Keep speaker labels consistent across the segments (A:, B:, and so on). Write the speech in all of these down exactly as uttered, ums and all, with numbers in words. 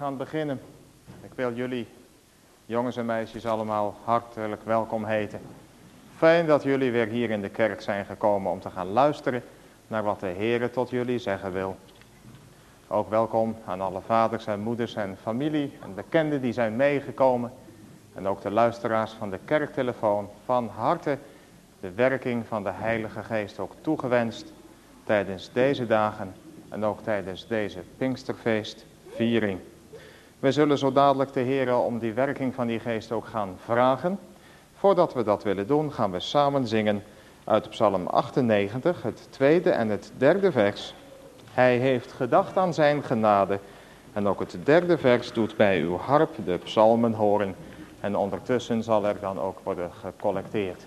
A: gaan beginnen. Ik wil jullie, jongens en meisjes, allemaal hartelijk welkom heten. Fijn dat jullie weer hier in de kerk zijn gekomen om te gaan luisteren naar wat de Heer tot jullie zeggen wil. Ook welkom aan alle vaders en moeders en familie en bekenden die zijn meegekomen. En ook de luisteraars van de kerktelefoon, van harte de werking van de Heilige Geest ook toegewenst tijdens deze dagen en ook tijdens deze Pinksterfeestviering. We zullen zo dadelijk de Heer om die werking van die Geest ook gaan vragen. Voordat we dat willen doen, gaan we samen zingen uit Psalm achtennegentig, het tweede en het derde vers. Hij heeft gedacht aan zijn genade. En ook het derde vers doet bij uw harp de psalmen horen. En ondertussen zal er dan ook worden gecollecteerd.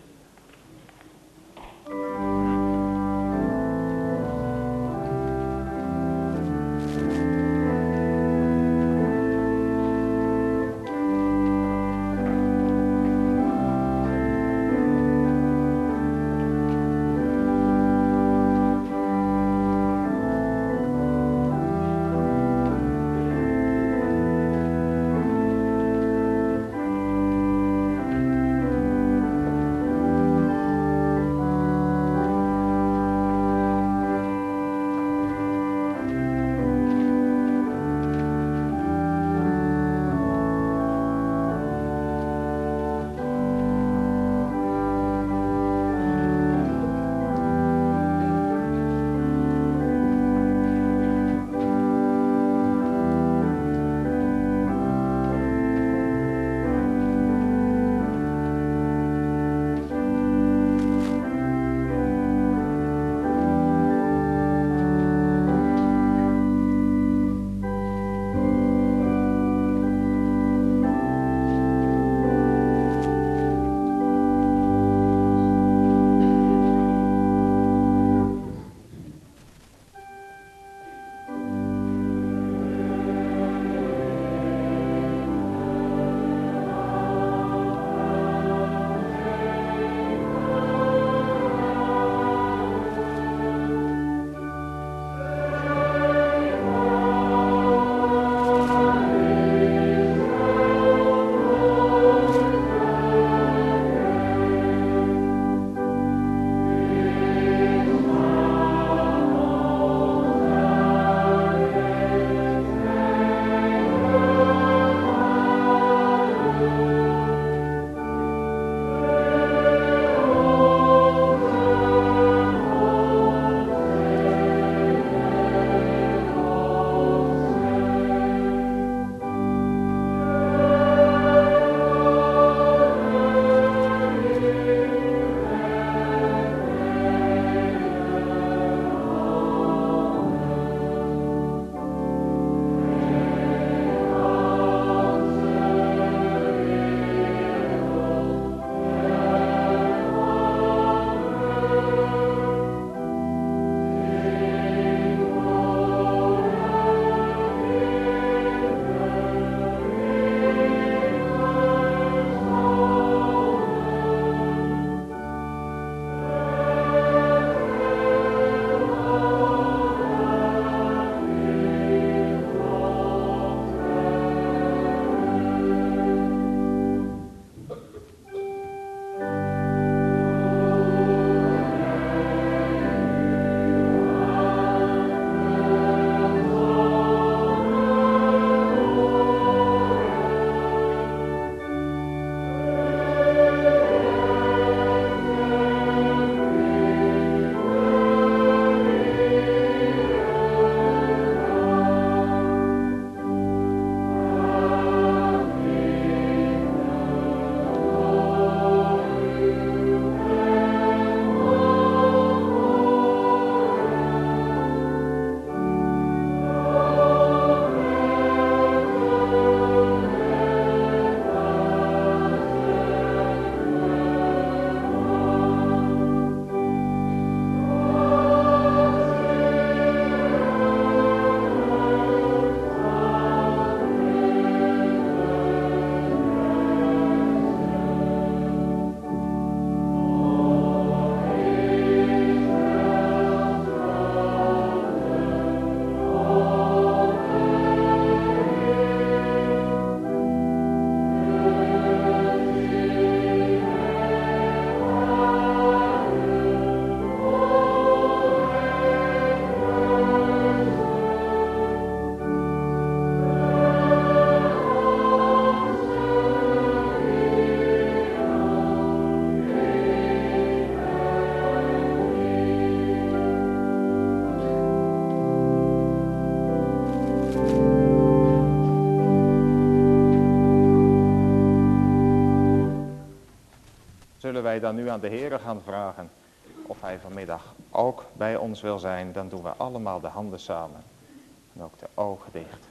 A: wij dan nu aan de Heere gaan vragen of hij vanmiddag ook bij ons wil zijn, dan doen we allemaal de handen samen en ook de ogen dicht.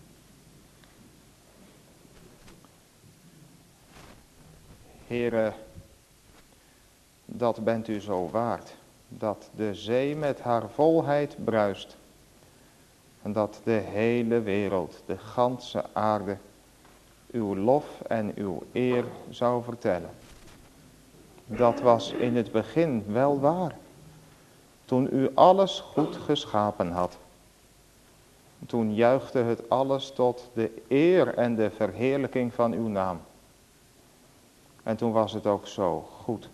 A: Heere, dat bent u zo waard, dat de zee met haar volheid bruist en dat de hele wereld, de ganse aarde, uw lof en uw eer zou vertellen. Dat was in het begin wel waar, toen u alles goed geschapen had. Toen juichte het alles tot de eer en de verheerlijking van uw naam. En toen was het ook zo goed.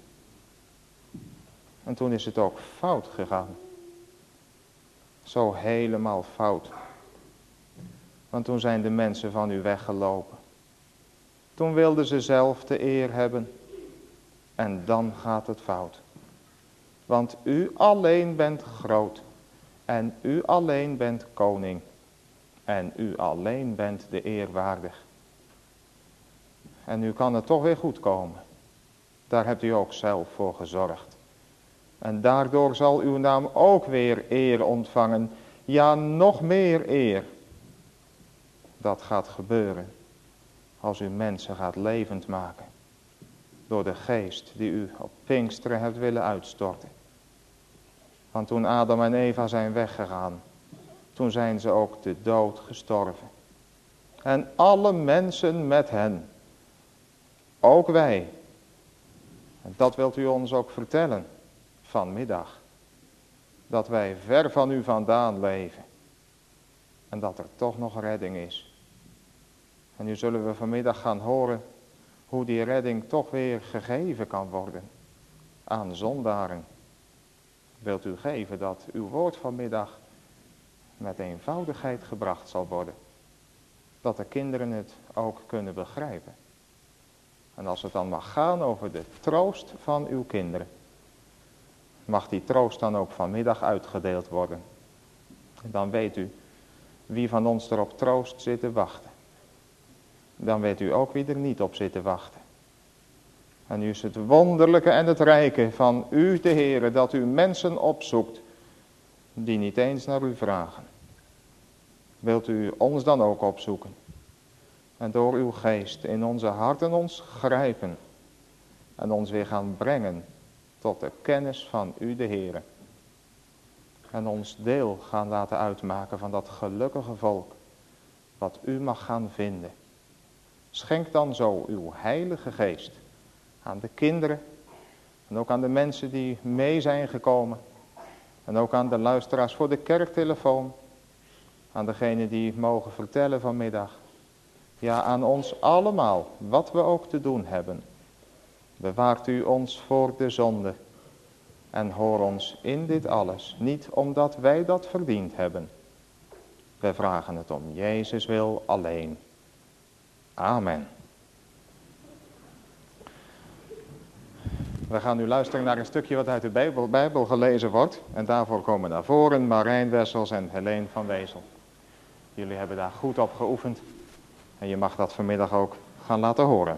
A: En toen is het ook fout gegaan. Zo helemaal fout. Want toen zijn de mensen van u weggelopen. Toen wilden ze zelf de eer hebben. En dan gaat het fout. Want u alleen bent groot. En u alleen bent koning. En u alleen bent de eer waardig. En nu kan het toch weer goed komen. Daar hebt u ook zelf voor gezorgd. En daardoor zal uw naam ook weer eer ontvangen. Ja, nog meer eer. Dat gaat gebeuren. Als u mensen gaat levend maken. Door de geest die u op Pinksteren hebt willen uitstorten. Want toen Adam en Eva zijn weggegaan. Toen zijn ze ook de dood gestorven. En alle mensen met hen. Ook wij. En dat wilt u ons ook vertellen. Vanmiddag. Dat wij ver van u vandaan leven. En dat er toch nog redding is. En nu zullen we vanmiddag gaan horen hoe die redding toch weer gegeven kan worden aan zondaren. Wilt u geven dat uw woord vanmiddag met eenvoudigheid gebracht zal worden. Dat de kinderen het ook kunnen begrijpen. En als het dan mag gaan over de troost van uw kinderen. Mag die troost dan ook vanmiddag uitgedeeld worden. En dan weet u wie van ons er op troost zit te wachten. Dan weet u ook wie er niet op zit te wachten. En nu is het wonderlijke en het rijke van u, de Heere, dat u mensen opzoekt die niet eens naar u vragen. Wilt u ons dan ook opzoeken? En door uw geest in onze harten ons grijpen. En ons weer gaan brengen tot de kennis van u, de Heere. En ons deel gaan laten uitmaken van dat gelukkige volk. Wat u mag gaan vinden. Schenk dan zo uw heilige geest aan de kinderen. En ook aan de mensen die mee zijn gekomen. En ook aan de luisteraars voor de kerktelefoon. Aan degenen die mogen vertellen vanmiddag. Ja, aan ons allemaal, wat we ook te doen hebben. Bewaart u ons voor de zonde. En hoor ons in dit alles, niet omdat wij dat verdiend hebben. We vragen het om Jezus wil alleen. Amen. We gaan nu luisteren naar een stukje wat uit de Bijbel, Bijbel gelezen wordt. En daarvoor komen naar voren Marijn Wessels en Helene van Wezel. Jullie hebben daar goed op geoefend. En je mag dat vanmiddag ook gaan laten horen.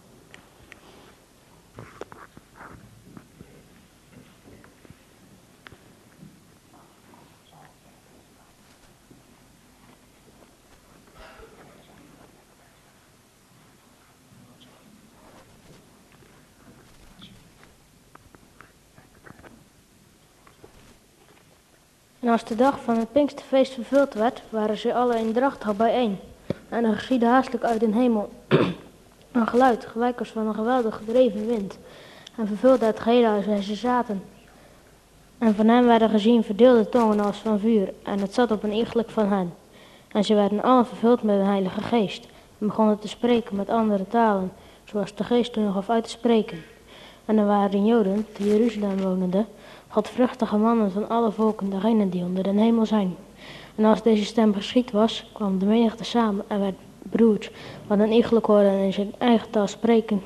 B: En als de dag van het Pinksterfeest vervuld werd, waren ze alle eendrachtig bijeen. En er geschiedde haastelijk uit den hemel een geluid, gelijk als van een geweldig gedreven wind. En vervulde het gehele huis waar ze zaten. En van hen werden gezien verdeelde tongen als van vuur, en het zat op een iegelijk van hen. En ze werden allen vervuld met de Heilige Geest, en begonnen te spreken met andere talen, zoals de Geest hun gaf uit te spreken. En er waren Joden, te Jeruzalem wonende, godvruchtige mannen van alle volken, degenen die onder den hemel zijn. En als deze stem geschied was, kwam de menigte samen en werd beroerd, want een iegelijk hoorde en in zijn eigen taal spreken.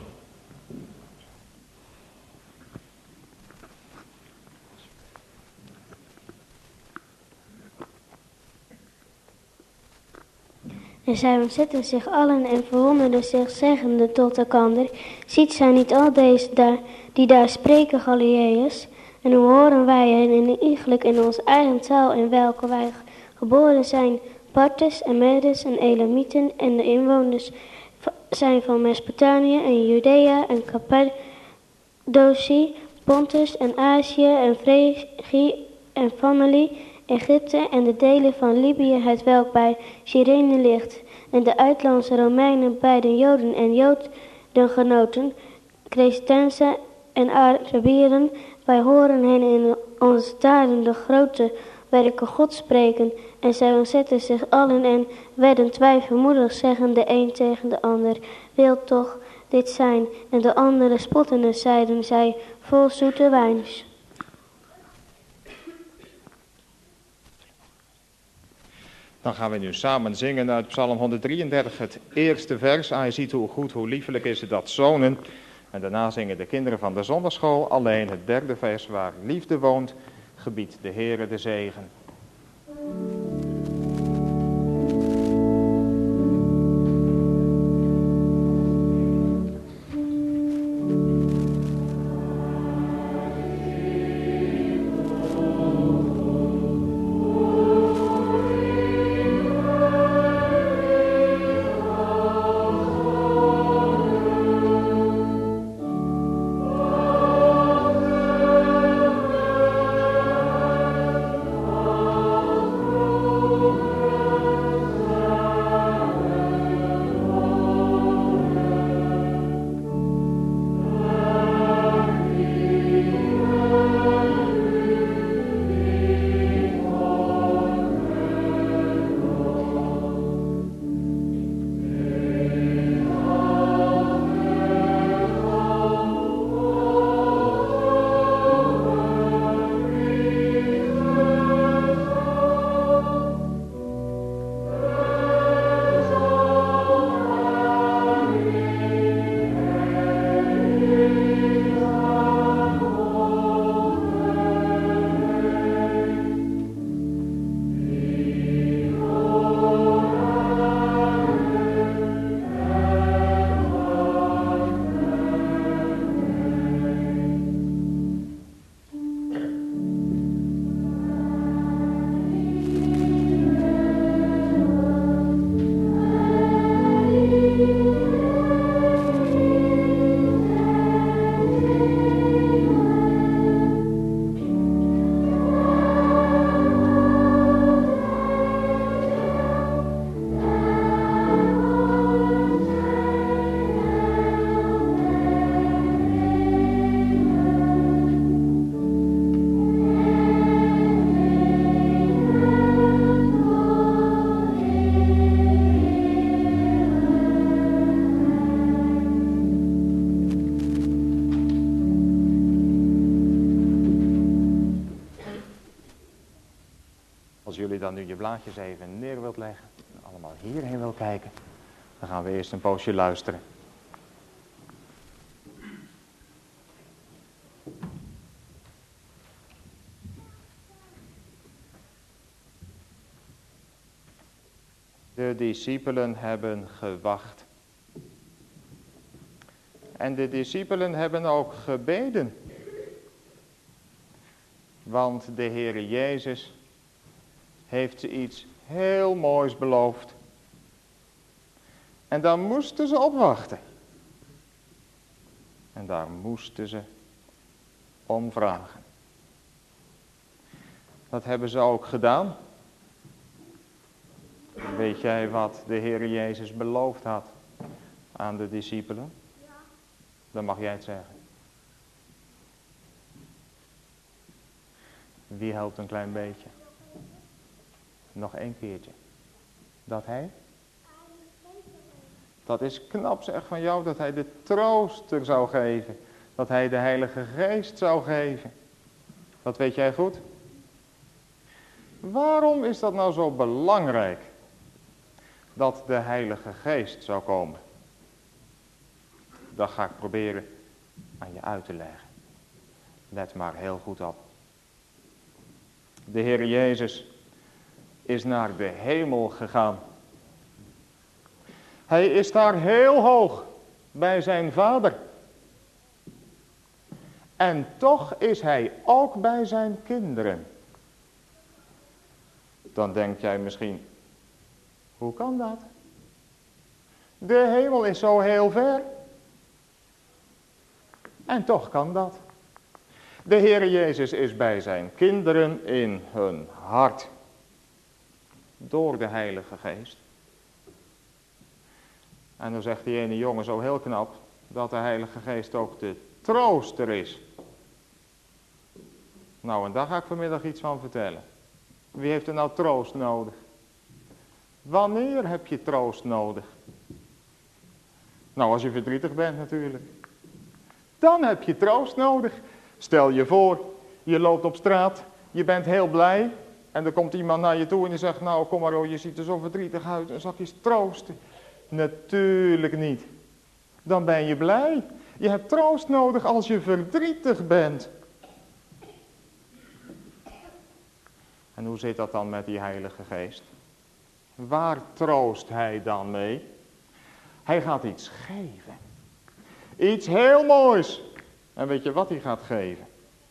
C: En zij ontzetten zich allen en verwonderden zich, zeggende tot elkander: ziet zij niet al deze daar, die daar spreken, Galileërs? En hoe horen wij hen in iegelijk in onze eigen taal, in welke wij geboren zijn, Parters en Medes en Elamieten, en de inwoners zijn van Mesopotamië en Judea en Cappadocie, Pontus en Azië en Frigie en Pamfilië, Egypte en de delen van Libië, het welk bij Cyrene ligt, en de uitlandse Romeinen bij de Joden en Jodengenoten, Cretensen en Arabieren. Wij horen hen in onze daden de grote werken God spreken. En zij ontzetten zich allen en werden twijfelmoedig, zeggen de een tegen de ander: wil toch dit zijn? En de andere spottende zeiden zij vol zoete wijns.
A: Dan gaan we nu samen zingen uit Psalm honderddrieëndertig, het eerste vers. Ah, je ziet hoe goed, hoe liefelijk is het dat zonen. En daarna zingen de kinderen van de zondagschool alleen het derde vers: waar liefde woont, gebiedt de Heere de zegen. Als jullie dan nu je blaadjes even neer wilt leggen en allemaal hierheen wil kijken, dan gaan we eerst een poosje luisteren. De discipelen hebben gewacht. En de discipelen hebben ook gebeden. Want de Heere Jezus heeft ze iets heel moois beloofd. En daar moesten ze op wachten. En daar moesten ze om vragen. Dat hebben ze ook gedaan. Weet jij wat de Heere Jezus beloofd had aan de discipelen? Ja. Dan mag jij het zeggen. Wie helpt een klein beetje? Nog één keertje. Dat hij? Dat is knap zeg van jou, dat hij de trooster zou geven. Dat hij de Heilige Geest zou geven. Dat weet jij goed? Waarom is dat nou zo belangrijk? Dat de Heilige Geest zou komen. Dat ga ik proberen aan je uit te leggen. Let maar heel goed op. De Heer Jezus is naar de hemel gegaan. Hij is daar heel hoog bij zijn Vader. En toch is hij ook bij zijn kinderen. Dan denk jij misschien, hoe kan dat? De hemel is zo heel ver. En toch kan dat. De Heer Jezus is bij zijn kinderen in hun hart. Door de Heilige Geest. En dan zegt die ene jongen zo heel knap, dat de Heilige Geest ook de trooster is. Nou, en daar ga ik vanmiddag iets van vertellen. Wie heeft er nou troost nodig? Wanneer heb je troost nodig? Nou, als je verdrietig bent natuurlijk. Dan heb je troost nodig. Stel je voor, je loopt op straat, je bent heel blij. En er komt iemand naar je toe en die zegt, nou kom maar, oh, je ziet er zo verdrietig uit. En zal ik je eens troosten? Natuurlijk niet. Dan ben je blij. Je hebt troost nodig als je verdrietig bent. En hoe zit dat dan met die Heilige Geest? Waar troost hij dan mee? Hij gaat iets geven. Iets heel moois. En weet je wat hij gaat geven?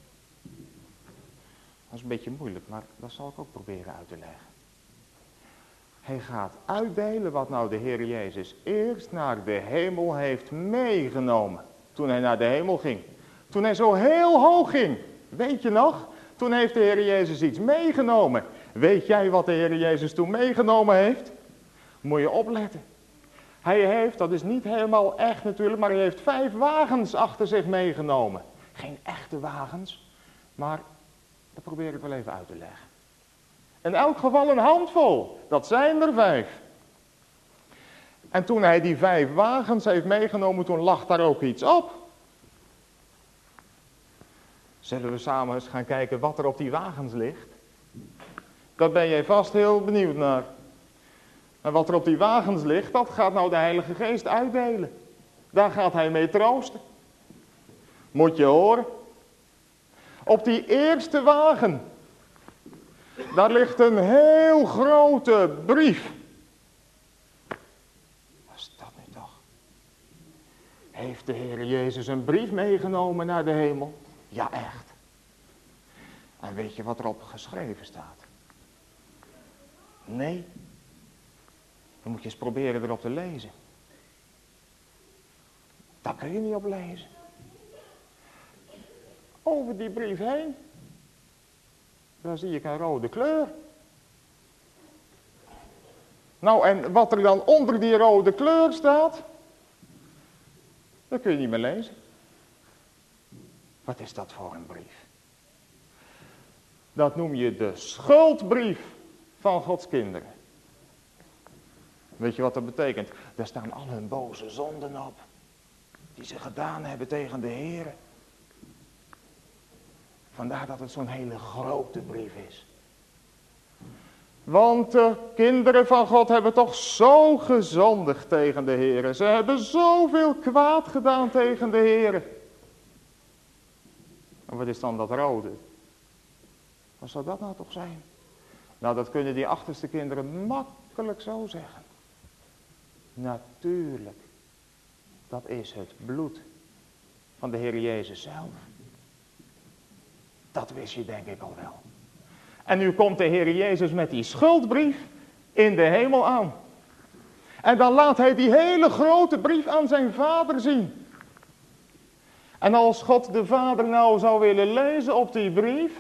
A: Dat is een beetje moeilijk, maar dat zal ik ook proberen uit te leggen. Hij gaat uitdelen wat nou de Heer Jezus eerst naar de hemel heeft meegenomen. Toen hij naar de hemel ging. Toen hij zo heel hoog ging. Weet je nog? Toen heeft de Heer Jezus iets meegenomen. Weet jij wat de Heer Jezus toen meegenomen heeft? Moet je opletten. Hij heeft, dat is niet helemaal echt natuurlijk, maar hij heeft vijf wagens achter zich meegenomen. Geen echte wagens, maar dat probeer ik wel even uit te leggen. In elk geval een handvol, dat zijn er vijf. En toen hij die vijf wagens heeft meegenomen, toen lag daar ook iets op. Zullen we samen eens gaan kijken wat er op die wagens ligt? Daar ben jij vast heel benieuwd naar. En wat er op die wagens ligt, dat gaat nou de Heilige Geest uitdelen. Daar gaat hij mee troosten. Moet je horen. Op die eerste wagen, daar ligt een heel grote brief. Wat is dat nu toch? Heeft de Heer Jezus een brief meegenomen naar de hemel? Ja, echt. En weet je wat erop geschreven staat? Nee. Dan moet je eens proberen erop te lezen. Daar kun je niet op lezen. Over die brief heen, daar zie ik een rode kleur. Nou, en wat er dan onder die rode kleur staat, dat kun je niet meer lezen. Wat is dat voor een brief? Dat noem je de schuldbrief van Gods kinderen. Weet je wat dat betekent? Daar staan al hun boze zonden op. Die ze gedaan hebben tegen de Heer. Vandaar dat het zo'n hele grote brief is. Want de kinderen van God hebben toch zo gezondigd tegen de Heer. Ze hebben zoveel kwaad gedaan tegen de Heer. En wat is dan dat rode? Wat zou dat nou toch zijn? Nou, dat kunnen die achterste kinderen makkelijk zo zeggen. Natuurlijk, dat is het bloed van de Heer Jezus zelf. Dat wist je denk ik al wel. En nu komt de Heer Jezus met die schuldbrief in de hemel aan. En dan laat hij die hele grote brief aan zijn Vader zien. En als God de Vader nou zou willen lezen op die brief,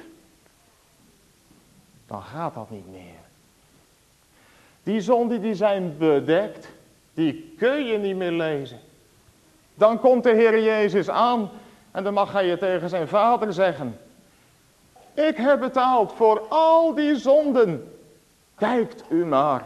A: dan gaat dat niet meer. Die zonden die zijn bedekt, die kun je niet meer lezen. Dan komt de Heer Jezus aan en dan mag hij je tegen zijn Vader zeggen: ik heb betaald voor al die zonden. Kijkt u maar.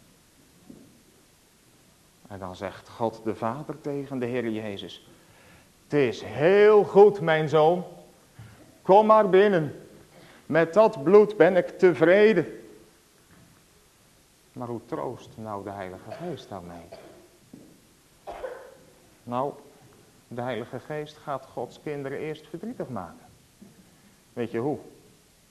A: En dan zegt God de Vader tegen de Heer Jezus: het is heel goed, mijn zoon. Kom maar binnen. Met dat bloed ben ik tevreden. Maar hoe troost nou de Heilige Geest daarmee? Nou, de Heilige Geest gaat Gods kinderen eerst verdrietig maken. Weet je hoe?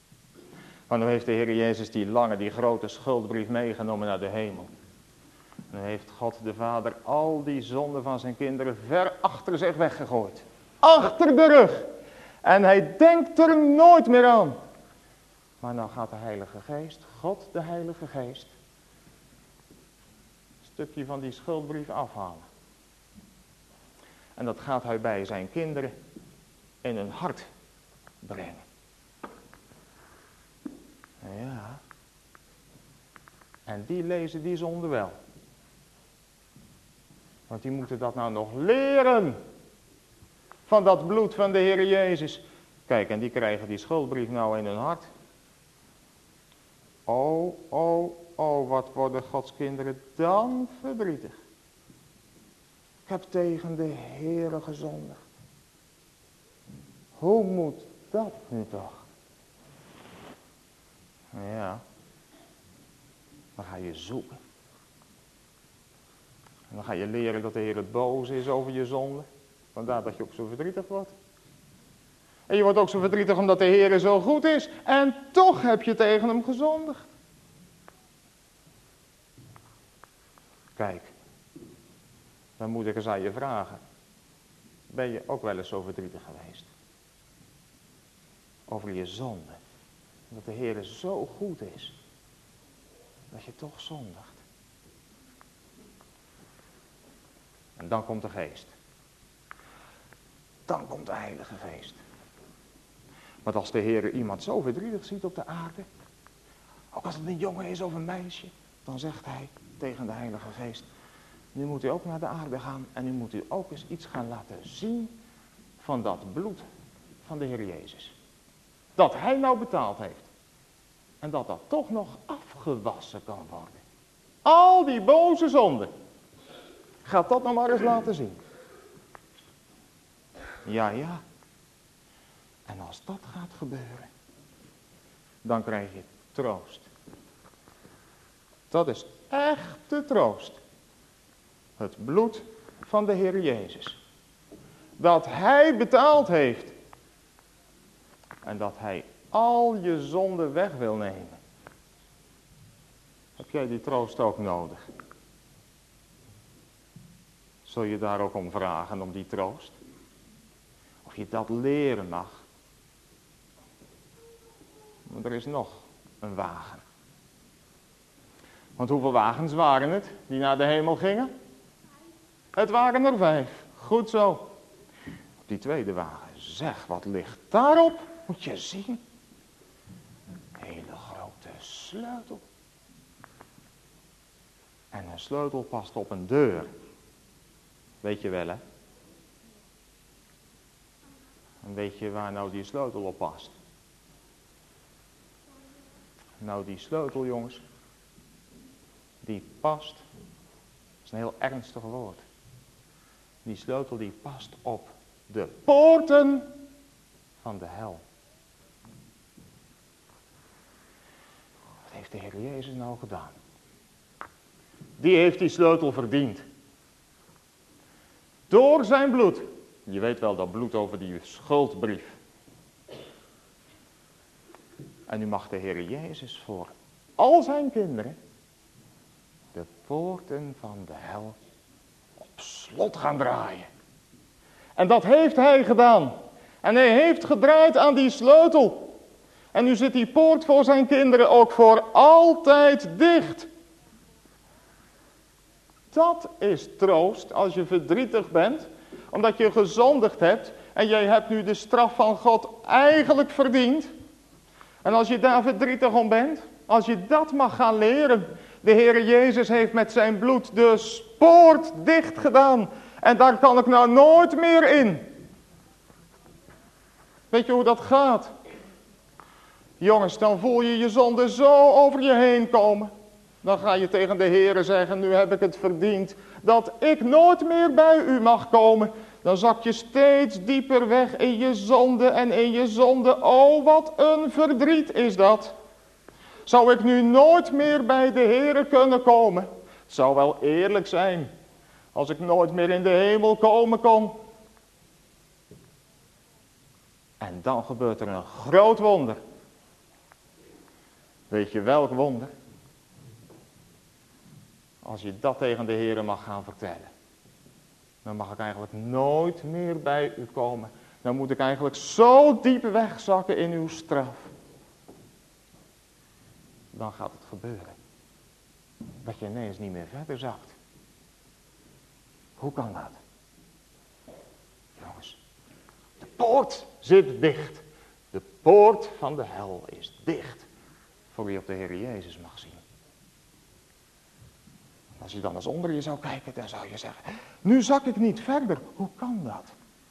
A: Want dan heeft de Heer Jezus die lange, die grote schuldbrief meegenomen naar de hemel. Nu heeft God de Vader al die zonden van zijn kinderen ver achter zich weggegooid. Achter de rug. En hij denkt er nooit meer aan. Maar nou gaat de Heilige Geest, God de Heilige Geest, een stukje van die schuldbrief afhalen. En dat gaat hij bij zijn kinderen in hun hart brengen. Ja. En die lezen die zonde wel. Want die moeten dat nou nog leren. Van dat bloed van de Heer Jezus. Kijk, en die krijgen die schuldbrief nou in hun hart. Oh, oh, oh, wat worden Gods kinderen dan verdrietig. Ik heb tegen de Heere gezondigd. Hoe moet dat nu toch? Ja, dan ga je zoeken. En dan ga je leren dat de Heer het boos is over je zonde. Vandaar dat je ook zo verdrietig wordt. En je wordt ook zo verdrietig omdat de Heer zo goed is. En toch heb je tegen hem gezondigd. Kijk, dan moet ik eens aan je vragen. Ben je ook wel eens zo verdrietig geweest? Over je zonde. Dat de Heer zo goed is. Dat je toch zondigt. En dan komt de Geest. Dan komt de Heilige Geest. Want als de Heer iemand zo verdrietig ziet op de aarde. Ook als het een jongen is of een meisje. Dan zegt hij tegen de Heilige Geest. Nu moet u ook naar de aarde gaan. En nu moet u ook eens iets gaan laten zien. Van dat bloed van de Heer Jezus. Dat hij nou betaald heeft. En dat dat toch nog afgewassen kan worden. Al die boze zonden. Gaat dat nou maar eens laten zien. Ja, ja. En als dat gaat gebeuren. Dan krijg je troost. Dat is echte troost. Het bloed van de Heer Jezus. Dat hij betaald heeft. En dat hij al je zonden weg wil nemen. Heb jij die troost ook nodig? Zul je daar ook om vragen, om die troost? Of je dat leren mag? Maar er is nog een wagen. Want hoeveel wagens waren het die naar de hemel gingen? Het waren er vijf. Goed zo. Op die tweede wagen, zeg, wat ligt daarop? Moet je zien. Een hele grote sleutel. En een sleutel past op een deur. Weet je wel, hè? En weet je waar nou die sleutel op past? Nou, die sleutel, jongens, die past, dat is een heel ernstig woord. Die sleutel die past op de poorten van de hel. Wat heeft de Heer Jezus nou gedaan? Die heeft die sleutel verdiend. Door zijn bloed. Je weet wel dat bloed over die schuldbrief. En nu mag de Heer Jezus voor al zijn kinderen de poorten van de hel op slot gaan draaien. En dat heeft hij gedaan. En hij heeft gedraaid aan die sleutel. En nu zit die poort voor zijn kinderen ook voor altijd dicht. Dat is troost als je verdrietig bent, omdat je gezondigd hebt en jij hebt nu de straf van God eigenlijk verdiend. En als je daar verdrietig om bent, als je dat mag gaan leren, de Heer Jezus heeft met zijn bloed de poort dicht gedaan en daar kan ik nou nooit meer in. Weet je hoe dat gaat? Jongens, dan voel je je zonde zo over je heen komen. Dan ga je tegen de Heere zeggen, nu heb ik het verdiend, dat ik nooit meer bij u mag komen. Dan zak je steeds dieper weg in je zonde en in je zonde. Oh, wat een verdriet is dat. Zou ik nu nooit meer bij de Heere kunnen komen? Het zou wel eerlijk zijn, als ik nooit meer in de hemel komen kon. En dan gebeurt er een groot wonder. Weet je welk wonder? Als je dat tegen de Heer mag gaan vertellen, dan mag ik eigenlijk nooit meer bij u komen. Dan moet ik eigenlijk zo diep wegzakken in uw straf. Dan gaat het gebeuren. Dat je ineens niet meer verder zakt. Hoe kan dat? Jongens, de poort zit dicht. De poort van de hel is dicht. Voor wie op de Heer Jezus mag zien. Als je dan eens onder je zou kijken, dan zou je zeggen, nu zak ik niet verder. Hoe kan dat?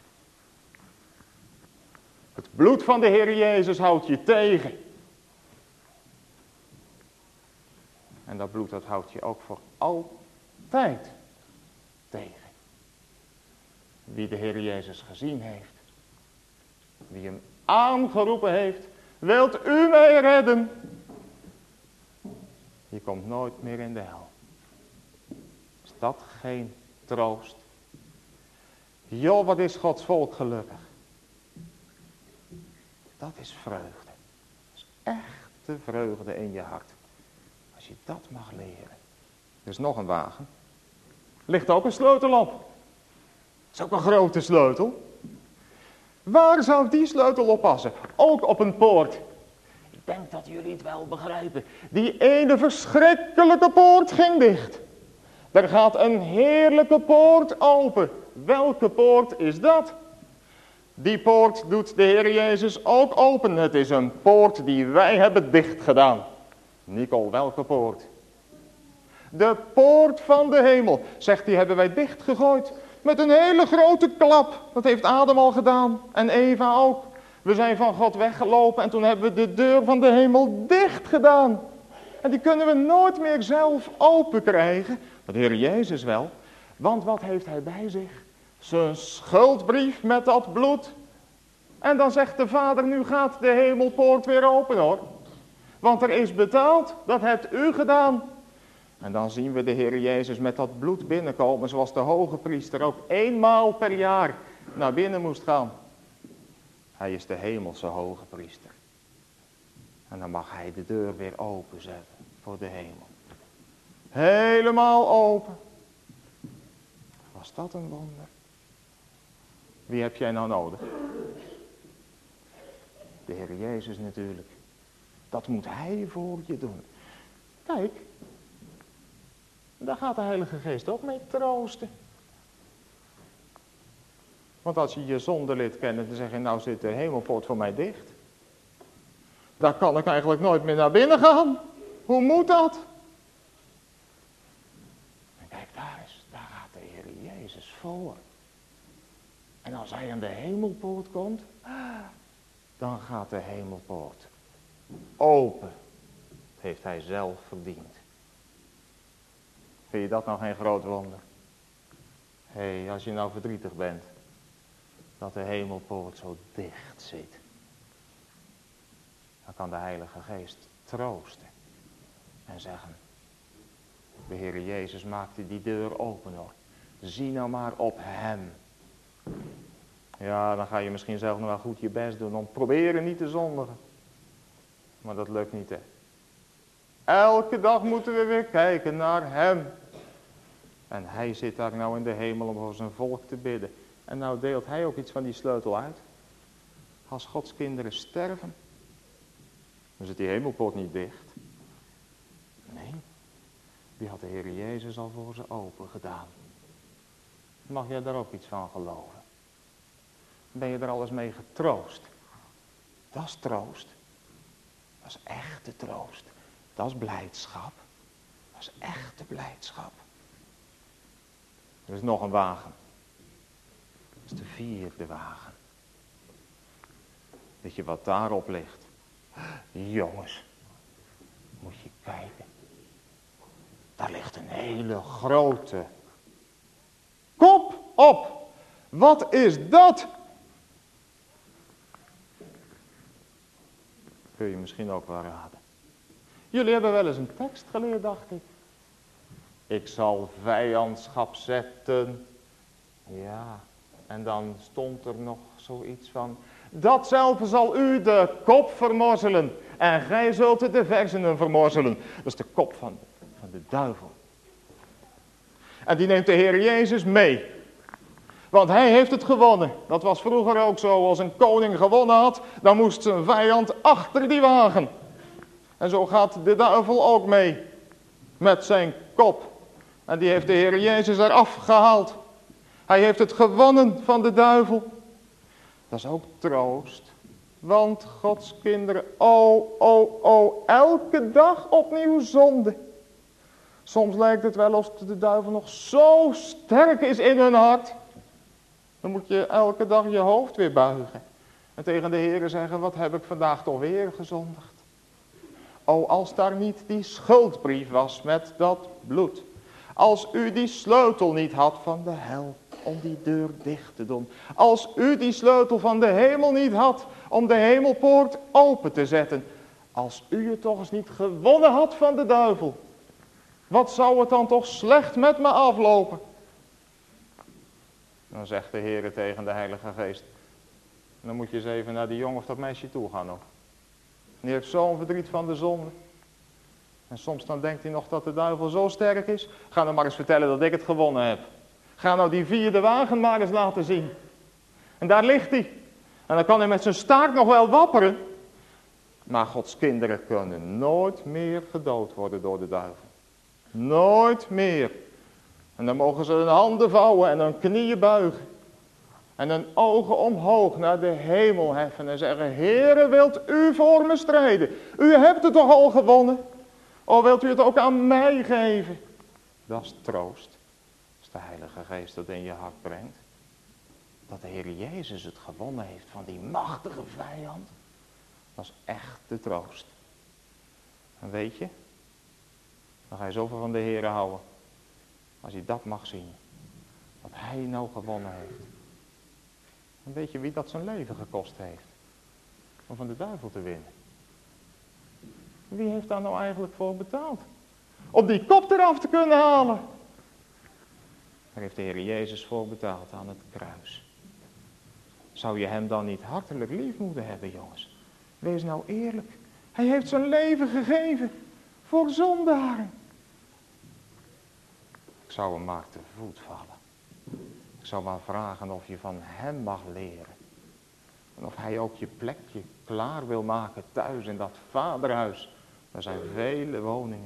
A: Het bloed van de Heer Jezus houdt je tegen. En dat bloed, dat houdt je ook voor altijd tegen. Wie de Heer Jezus gezien heeft, wie hem aangeroepen heeft, wilt u mij redden? Je komt nooit meer in de hel. Is dat geen troost? Joh, wat is Gods volk gelukkig. Dat is vreugde. Dat is echte vreugde in je hart. Als je dat mag leren. Er is nog een wagen. Ligt ook een sleutel op. Dat is ook een grote sleutel. Waar zou die sleutel op passen? Ook op een poort. Ik denk dat jullie het wel begrijpen. Die ene verschrikkelijke poort ging dicht. Er gaat een heerlijke poort open. Welke poort is dat? Die poort doet de Heer Jezus ook open. Het is een poort die wij hebben dicht gedaan. Nicole, welke poort? De poort van de hemel. Zegt die hebben wij dicht gegooid. Met een hele grote klap. Dat heeft Adam al gedaan. En Eva ook. We zijn van God weggelopen en toen hebben we de deur van de hemel dicht gedaan. En die kunnen we nooit meer zelf open krijgen. De Heer Jezus wel. Want wat heeft hij bij zich? Zijn schuldbrief met dat bloed. En dan zegt de Vader, nu gaat de hemelpoort weer open hoor. Want er is betaald, dat hebt u gedaan. En dan zien we de Heer Jezus met dat bloed binnenkomen. Zoals de hoge priester ook eenmaal per jaar naar binnen moest gaan. Hij is de hemelse hoge priester. En dan mag hij de deur weer openzetten voor de hemel. Helemaal open. Was dat een wonder? Wie heb jij nou nodig? De Heer Jezus natuurlijk. Dat moet hij voor je doen. Kijk. Daar gaat de Heilige Geest ook mee troosten. Want als je je zondelid kent, dan zeg je, nou zit de hemelpoort voor mij dicht. Daar kan ik eigenlijk nooit meer naar binnen gaan. Hoe moet dat? En kijk, daar, is, daar gaat de Heer Jezus voor. En als hij aan de hemelpoort komt, dan gaat de hemelpoort open. Dat heeft hij zelf verdiend. Vind je dat nou geen groot wonder? Hé, hey, als je nou verdrietig bent, dat de hemelpoort zo dicht zit, dan kan de Heilige Geest troosten en zeggen, de Heer Jezus maakte die deur open hoor. Zie nou maar op hem. Ja, dan ga je misschien zelf nog wel goed je best doen om proberen niet te zondigen. Maar dat lukt niet hè. Elke dag moeten we weer kijken naar hem. En hij zit daar nou in de hemel om voor zijn volk te bidden. En nou deelt hij ook iets van die sleutel uit. Als Gods kinderen sterven, dan zit die hemelpoort niet dicht. Nee, die had de Heer Jezus al voor ze open gedaan. Mag jij daar ook iets van geloven? Ben je er alles mee getroost? Dat is troost. Dat is echte troost. Dat is blijdschap. Dat is echte blijdschap. Er is nog een wagen. Dat is de vierde wagen. Weet je wat daarop ligt? Jongens, moet je kijken. Daar ligt een hele grote kop op. Wat is dat? Kun je misschien ook wel raden. Jullie hebben wel eens een tekst geleerd, dacht ik. Ik zal vijandschap zetten. Ja, en dan stond er nog zoiets van, datzelfde zal u de kop vermorzelen. En gij zult de versenen vermorzelen. Dat is de kop van, van de duivel. En die neemt de Heer Jezus mee. Want hij heeft het gewonnen. Dat was vroeger ook zo. Als een koning gewonnen had, dan moest zijn vijand achter die wagen. En zo gaat de duivel ook mee. Met zijn kop. En die heeft de Heer Jezus eraf gehaald. Hij heeft het gewonnen van de duivel. Dat is ook troost. Want Gods kinderen, oh, oh, oh, elke dag opnieuw zonde. Soms lijkt het wel alsof de duivel nog zo sterk is in hun hart. Dan moet je elke dag je hoofd weer buigen. En tegen de Heer zeggen, wat heb ik vandaag toch weer gezondigd. Oh, als daar niet die schuldbrief was met dat bloed. Als u die sleutel niet had van de hel om die deur dicht te doen. Als u die sleutel van de hemel niet had om de hemelpoort open te zetten. Als u het toch eens niet gewonnen had van de duivel. Wat zou het dan toch slecht met me aflopen? Dan zegt de Heer tegen de Heilige Geest. Dan moet je eens even naar die jongen of dat meisje toe gaan nog. Die heeft zo'n verdriet van de zonde. En soms dan denkt hij nog dat de duivel zo sterk is. Ga nou maar eens vertellen dat ik het gewonnen heb. Ga nou die vierde wagen maar eens laten zien. En daar ligt hij. En dan kan hij met zijn staart nog wel wapperen. Maar Gods kinderen kunnen nooit meer gedood worden door de duivel. Nooit meer. En dan mogen ze hun handen vouwen en hun knieën buigen. En hun ogen omhoog naar de hemel heffen en zeggen, Heere, wilt u voor me strijden? U hebt het toch al gewonnen? O, wilt u het ook aan mij geven? Dat is troost. Als de Heilige Geest dat in je hart brengt. Dat de Heer Jezus het gewonnen heeft van die machtige vijand. Dat is echt de troost. En weet je, dan ga je zoveel van de Heer houden. Als je dat mag zien. Wat hij nou gewonnen heeft. Dan weet je wie dat zijn leven gekost heeft. Om van de duivel te winnen. Wie heeft daar nou eigenlijk voor betaald? Om die kop eraf te kunnen halen. Daar heeft de Heer Jezus voor betaald aan het kruis. Zou je hem dan niet hartelijk lief moeten hebben, jongens? Wees nou eerlijk. Hij heeft zijn leven gegeven. Voor zondaren. Ik zou hem maar te voet vallen. Ik zou maar vragen of je van hem mag leren. En of hij ook je plekje klaar wil maken thuis in dat vaderhuis. Er zijn vele woningen.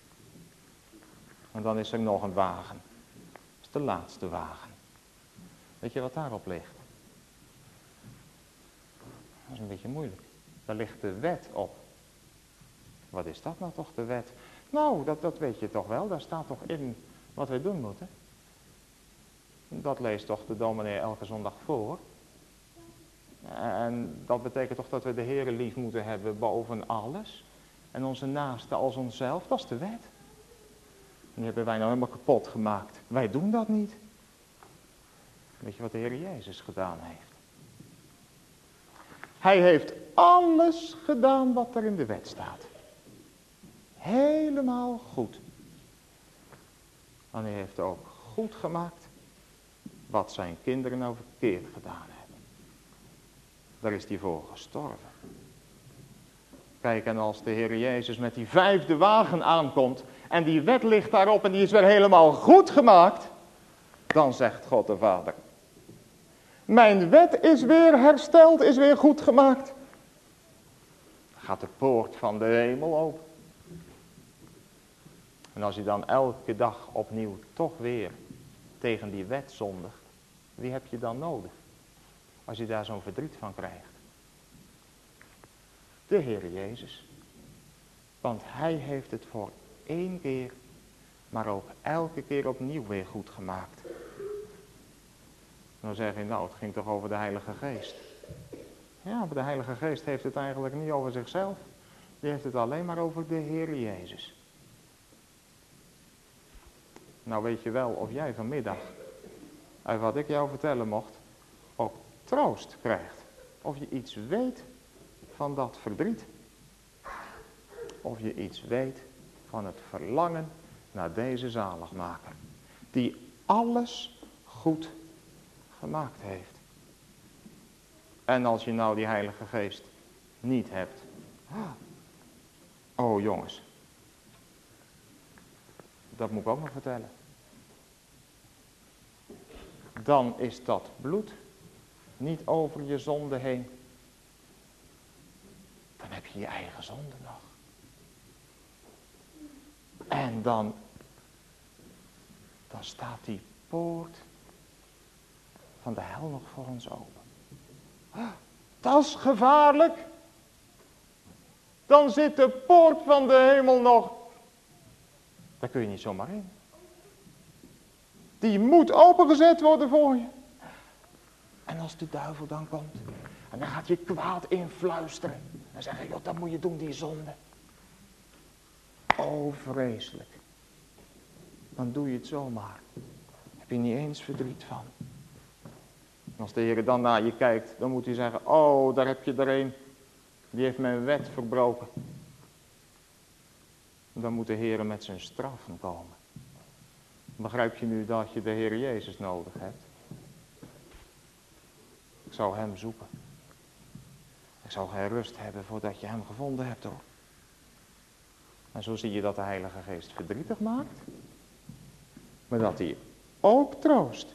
A: En dan is er nog een wagen. Dat is de laatste wagen. Weet je wat daarop ligt? Dat is een beetje moeilijk. Daar ligt de wet op. Wat is dat nou toch, de wet? Nou, dat, dat weet je toch wel. Daar staat toch in wat wij doen moeten. Dat leest toch de dominee elke zondag voor. En dat betekent toch dat we de Heere lief moeten hebben boven alles. En onze naaste als onszelf, dat is de wet. En die hebben wij nou helemaal kapot gemaakt. Wij doen dat niet. Weet je wat de Heer Jezus gedaan heeft? Hij heeft alles gedaan wat er in de wet staat. Helemaal goed. En hij heeft ook goed gemaakt wat zijn kinderen nou verkeerd gedaan hebben. Daar is hij voor gestorven. Kijk, en als de Heer Jezus met die vijfde wagen aankomt en die wet ligt daarop en die is weer helemaal goed gemaakt, dan zegt God de Vader, mijn wet is weer hersteld, is weer goed gemaakt. Dan gaat de poort van de hemel open. En als je dan elke dag opnieuw toch weer tegen die wet zondigt, wie heb je dan nodig? Als je daar zo'n verdriet van krijgt. De Heer Jezus. Want hij heeft het voor één keer, maar ook elke keer opnieuw weer goed gemaakt. Dan zeg je, nou, het ging toch over de Heilige Geest. Ja, maar de Heilige Geest heeft het eigenlijk niet over zichzelf. Die heeft het alleen maar over de Heer Jezus. Nou weet je wel of jij vanmiddag, uit wat ik jou vertellen mocht, ook troost krijgt. Of je iets weet van dat verdriet. Of je iets weet van het verlangen naar deze zaligmaker. Die alles goed gemaakt heeft. En als je nou die Heilige Geest niet hebt. Oh jongens. Dat moet ik ook nog vertellen. dan is dat bloed niet over je zonde heen. Dan heb je je eigen zonde nog. En dan, dan staat die poort van de hel nog voor ons open. Dat is gevaarlijk. Dan zit de poort van de hemel nog. Daar kun je niet zomaar in. Die moet opengezet worden voor je. En als de duivel dan komt. En dan gaat je kwaad influisteren. En zeggen, joh, dat moet je doen, die zonde. Oh, vreselijk. Dan doe je het zomaar. Heb je niet eens verdriet van. En als de Heer dan naar je kijkt, dan moet hij zeggen, oh, daar heb je er een. Die heeft mijn wet verbroken. Dan moet de Heer met zijn straffen komen. Begrijp je nu dat je de Heer Jezus nodig hebt? Ik zou hem zoeken. Ik zou geen rust hebben voordat je hem gevonden hebt, hoor. En zo zie je dat de Heilige Geest verdrietig maakt. Maar dat hij ook troost.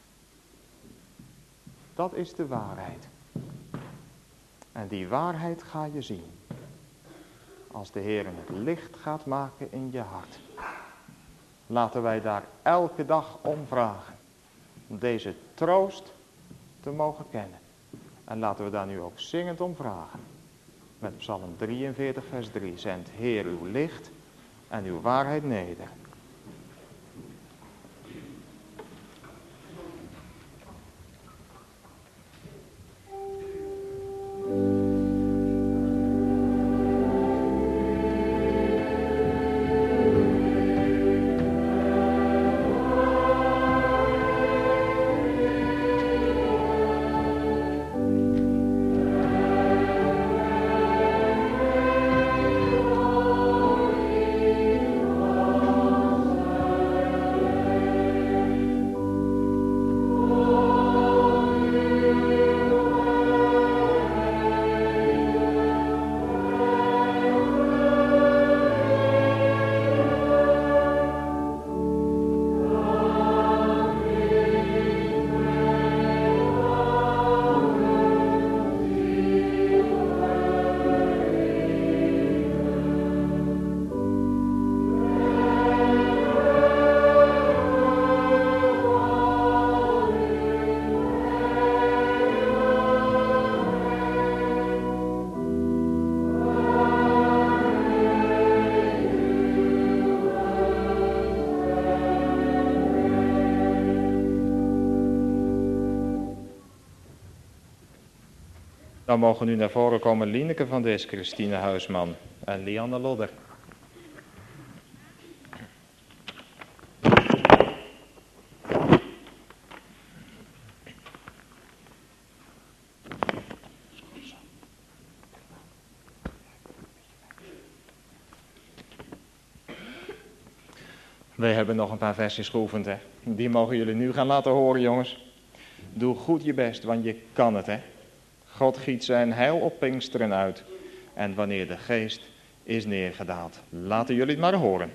A: Dat is de waarheid. En die waarheid ga je zien. Als de Heer het licht gaat maken in je hart. Laten wij daar elke dag om vragen. Om deze troost te mogen kennen. En laten we daar nu ook zingend om vragen. Met Psalm drieënveertig vers drie. Zend Heer uw licht en uw waarheid neder. Dan mogen nu naar voren komen Lieneke van Dis, Christine Huisman en Lianne Lodder. Wij hebben nog een paar versjes geoefend, hè. Die mogen jullie nu gaan laten horen, jongens. Doe goed je best, want je kan het, hè. God giet zijn heil op Pinksteren uit. En wanneer de geest is neergedaald. Laten jullie het maar horen.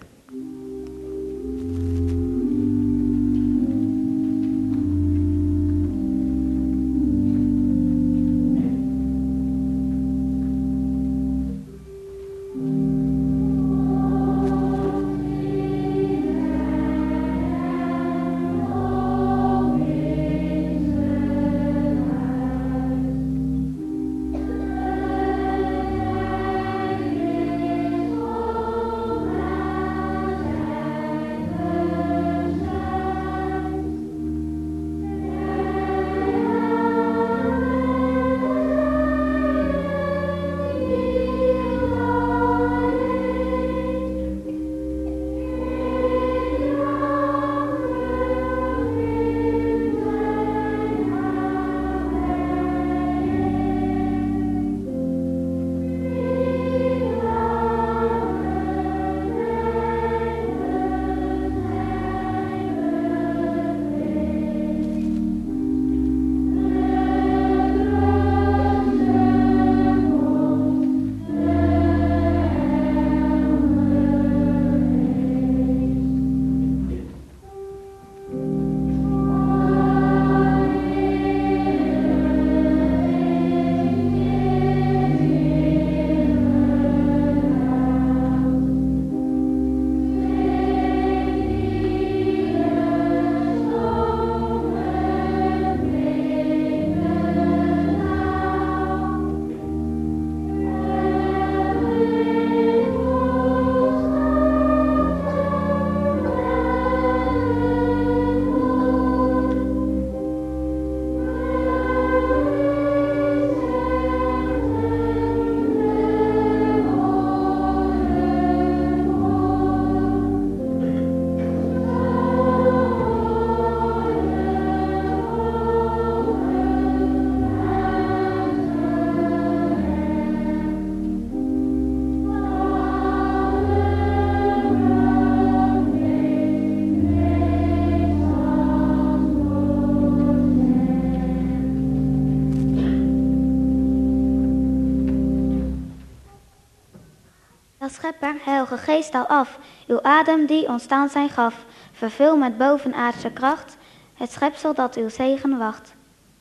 D: Schepper, heilige geest al af, uw adem die ons zijn gaf, vervul met bovenaardse kracht het schepsel dat uw zegen wacht.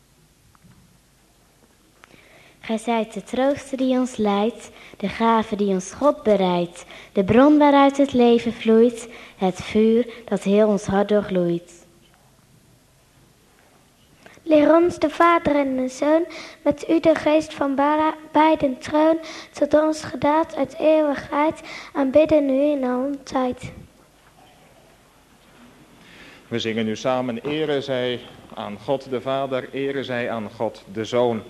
E: Gij zijt de trooster die ons leidt, de gave die ons God bereidt, de bron waaruit het leven vloeit, het vuur dat heel ons hart doorgloeit.
C: Leer ons de Vader en de Zoon, met u de geest van beiden troon, tot ons gedaad uit eeuwigheid, aanbidden u in al tijd.
A: We zingen nu samen, ere zij aan God de Vader, ere zij aan God de Zoon.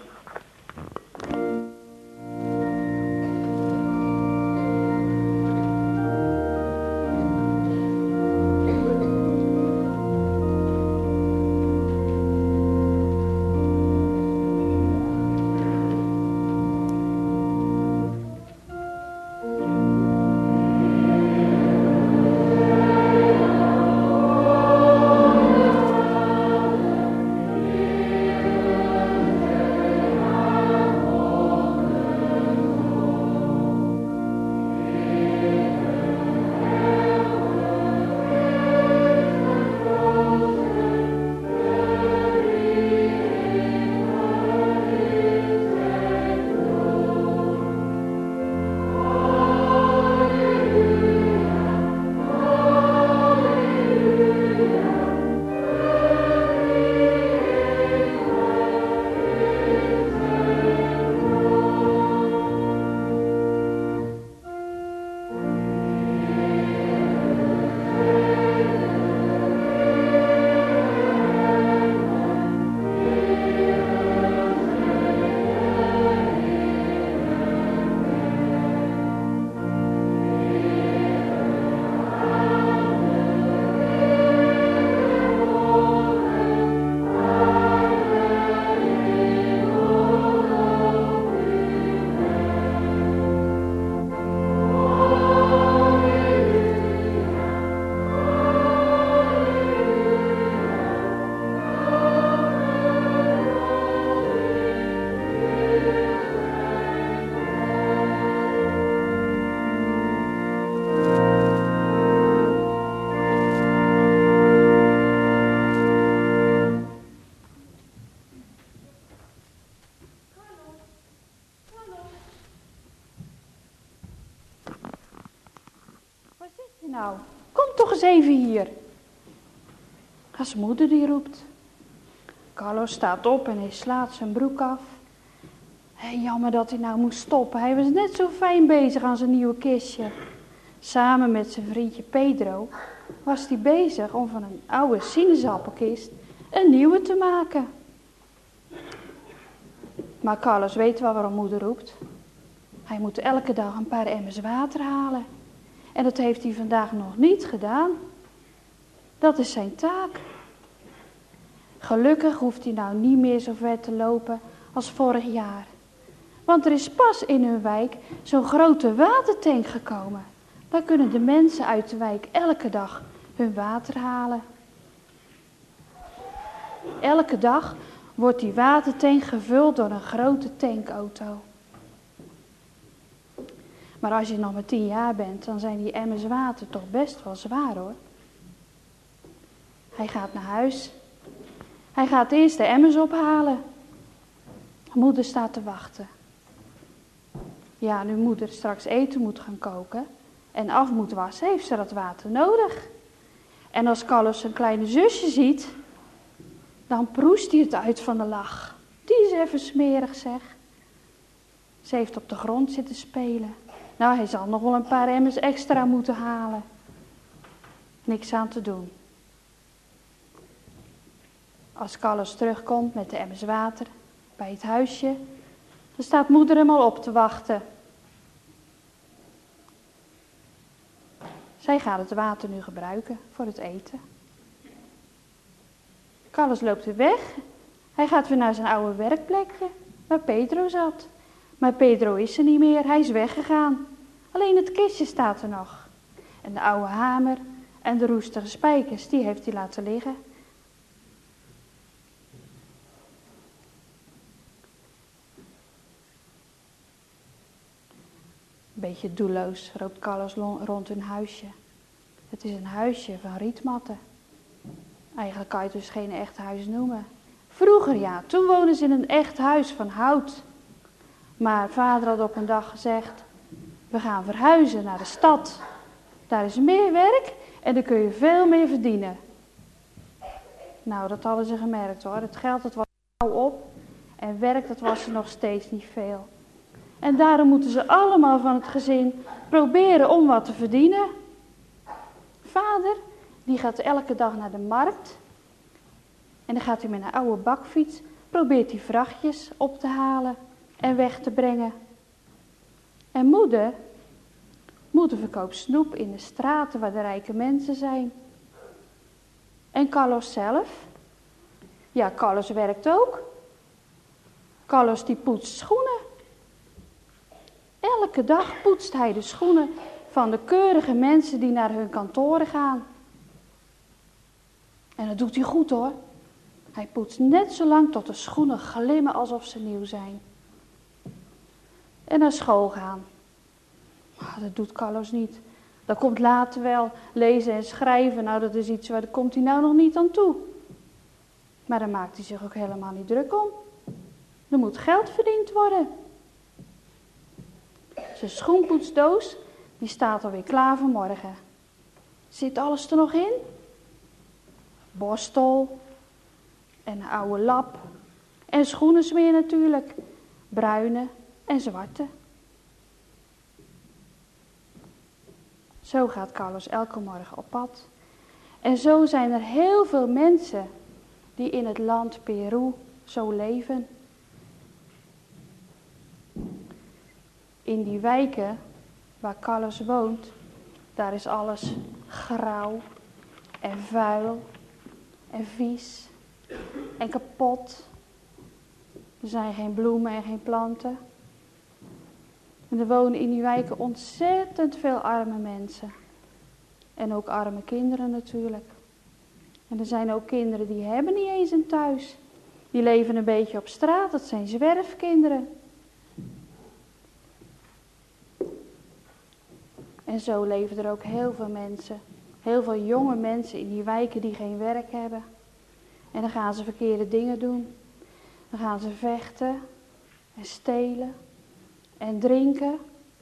F: Nou, kom toch eens even hier. Als moeder die roept. Carlos staat op en hij slaat zijn broek af. Hey, jammer dat hij nou moest stoppen. Hij was net zo fijn bezig aan zijn nieuwe kistje. Samen met zijn vriendje Pedro was hij bezig om van een oude sinaasappelkist een nieuwe te maken. Maar Carlos weet wel waarom moeder roept. Hij moet elke dag een paar emmers water halen. En dat heeft hij vandaag nog niet gedaan. Dat is zijn taak. Gelukkig hoeft hij nou niet meer zo ver te lopen als vorig jaar. Want er is pas in hun wijk zo'n grote watertank gekomen. Daar kunnen de mensen uit de wijk elke dag hun water halen. Elke dag wordt die watertank gevuld door een grote tankauto. Maar als je nog maar tien jaar bent, dan zijn die emmers water toch best wel zwaar hoor. Hij gaat naar huis. Hij gaat eerst de emmers ophalen. Moeder staat te wachten. Ja, nu moeder straks eten moet gaan koken en af moet wassen, heeft ze dat water nodig. En als Carlos zijn kleine zusje ziet, dan proest hij het uit van de lach. Die is even smerig zeg. Ze heeft op de grond zitten spelen. Nou, hij zal nog wel een paar emmers extra moeten halen. Niks aan te doen. Als Carlos terugkomt met de emmers water bij het huisje, dan staat moeder hem al op te wachten. Zij gaat het water nu gebruiken voor het eten. Carlos loopt weer weg. Hij gaat weer naar zijn oude werkplekje, waar Pedro zat. Maar Pedro is er niet meer, hij is weggegaan. Alleen het kistje staat er nog. En de oude hamer en de roestige spijkers, die heeft hij laten liggen. beetje doelloos loopt Carlos rond hun huisje. Het is een huisje van rietmatten. Eigenlijk kan je het dus geen echt huis noemen. Vroeger ja, toen woonden ze in een echt huis van hout. Maar vader had op een dag gezegd, we gaan verhuizen naar de stad. Daar is meer werk en daar kun je veel meer verdienen. Nou, dat hadden ze gemerkt hoor. Het geld dat was gauw op en werk dat was er nog steeds niet veel. En daarom moeten ze allemaal van het gezin proberen om wat te verdienen. Vader, die gaat elke dag naar de markt. En dan gaat hij met een oude bakfiets, probeert hij vrachtjes op te halen en weg te brengen. En moeder, moeder verkoopt snoep in de straten waar de rijke mensen zijn. En Carlos zelf? Ja, Carlos werkt ook. Carlos die poetst schoenen. Elke dag poetst hij de schoenen van de keurige mensen die naar hun kantoren gaan. En dat doet hij goed hoor. Hij poetst net zo lang tot de schoenen glimmen alsof ze nieuw zijn. En naar school gaan. Maar dat doet Carlos niet. Dat komt later wel, lezen en schrijven. Nou, dat is iets waar daar komt hij nou nog niet aan toe. Maar daar maakt hij zich ook helemaal niet druk om. Er moet geld verdiend worden. Zijn schoenpoetsdoos, die staat alweer klaar voor morgen. Zit alles er nog in? Borstel en een oude lap en schoenensmeer natuurlijk. Bruine en zwarte. Zo gaat Carlos elke morgen op pad. En zo zijn er heel veel mensen die in het land Peru zo leven. In die wijken waar Carlos woont, daar is alles grauw en vuil en vies en kapot. Er zijn geen bloemen en geen planten. En er wonen in die wijken ontzettend veel arme mensen. En ook arme kinderen natuurlijk. En er zijn ook kinderen die hebben niet eens een thuis. Die leven een beetje op straat, dat zijn zwerfkinderen. En zo leven er ook heel veel mensen, heel veel jonge mensen in die wijken die geen werk hebben. En dan gaan ze verkeerde dingen doen. Dan gaan ze vechten en stelen en drinken.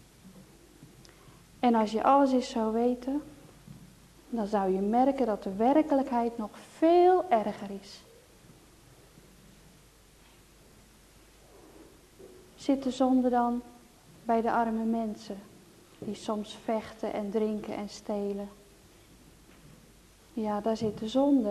F: En als je alles eens zou weten, dan zou je merken dat de werkelijkheid nog veel erger is. Zit de zonde dan bij de arme mensen? Die soms vechten en drinken en stelen. Ja, daar zit de zonde.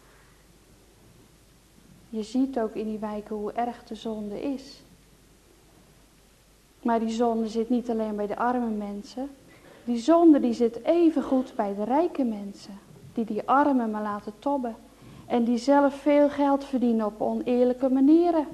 F: Je ziet ook in die wijken hoe erg de zonde is. Maar die zonde zit niet alleen bij de arme mensen. Die zonde die zit evengoed bij de rijke mensen. Die die armen maar laten tobben. En die zelf veel geld verdienen op oneerlijke manieren.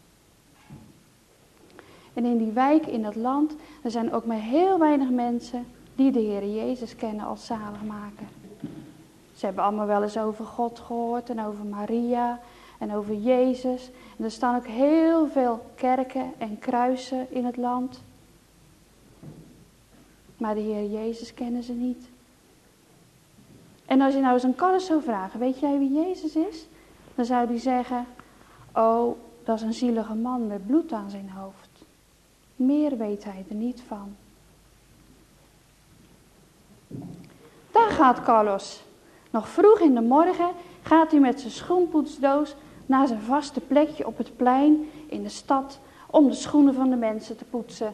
F: En in die wijk, in dat land, er zijn ook maar heel weinig mensen die de Heer Jezus kennen als zaligmaker. Ze hebben allemaal wel eens over God gehoord en over Maria en over Jezus. En er staan ook heel veel kerken en kruisen in het land. Maar de Heer Jezus kennen ze niet. En als je nou eens een Carlos zou vragen, weet jij wie Jezus is? Dan zou die zeggen, oh, dat is een zielige man met bloed aan zijn hoofd. Meer weet hij er niet van. Daar gaat Carlos. Nog vroeg in de morgen gaat hij met zijn schoenpoetsdoos naar zijn vaste plekje op het plein in de stad om de schoenen van de mensen te poetsen.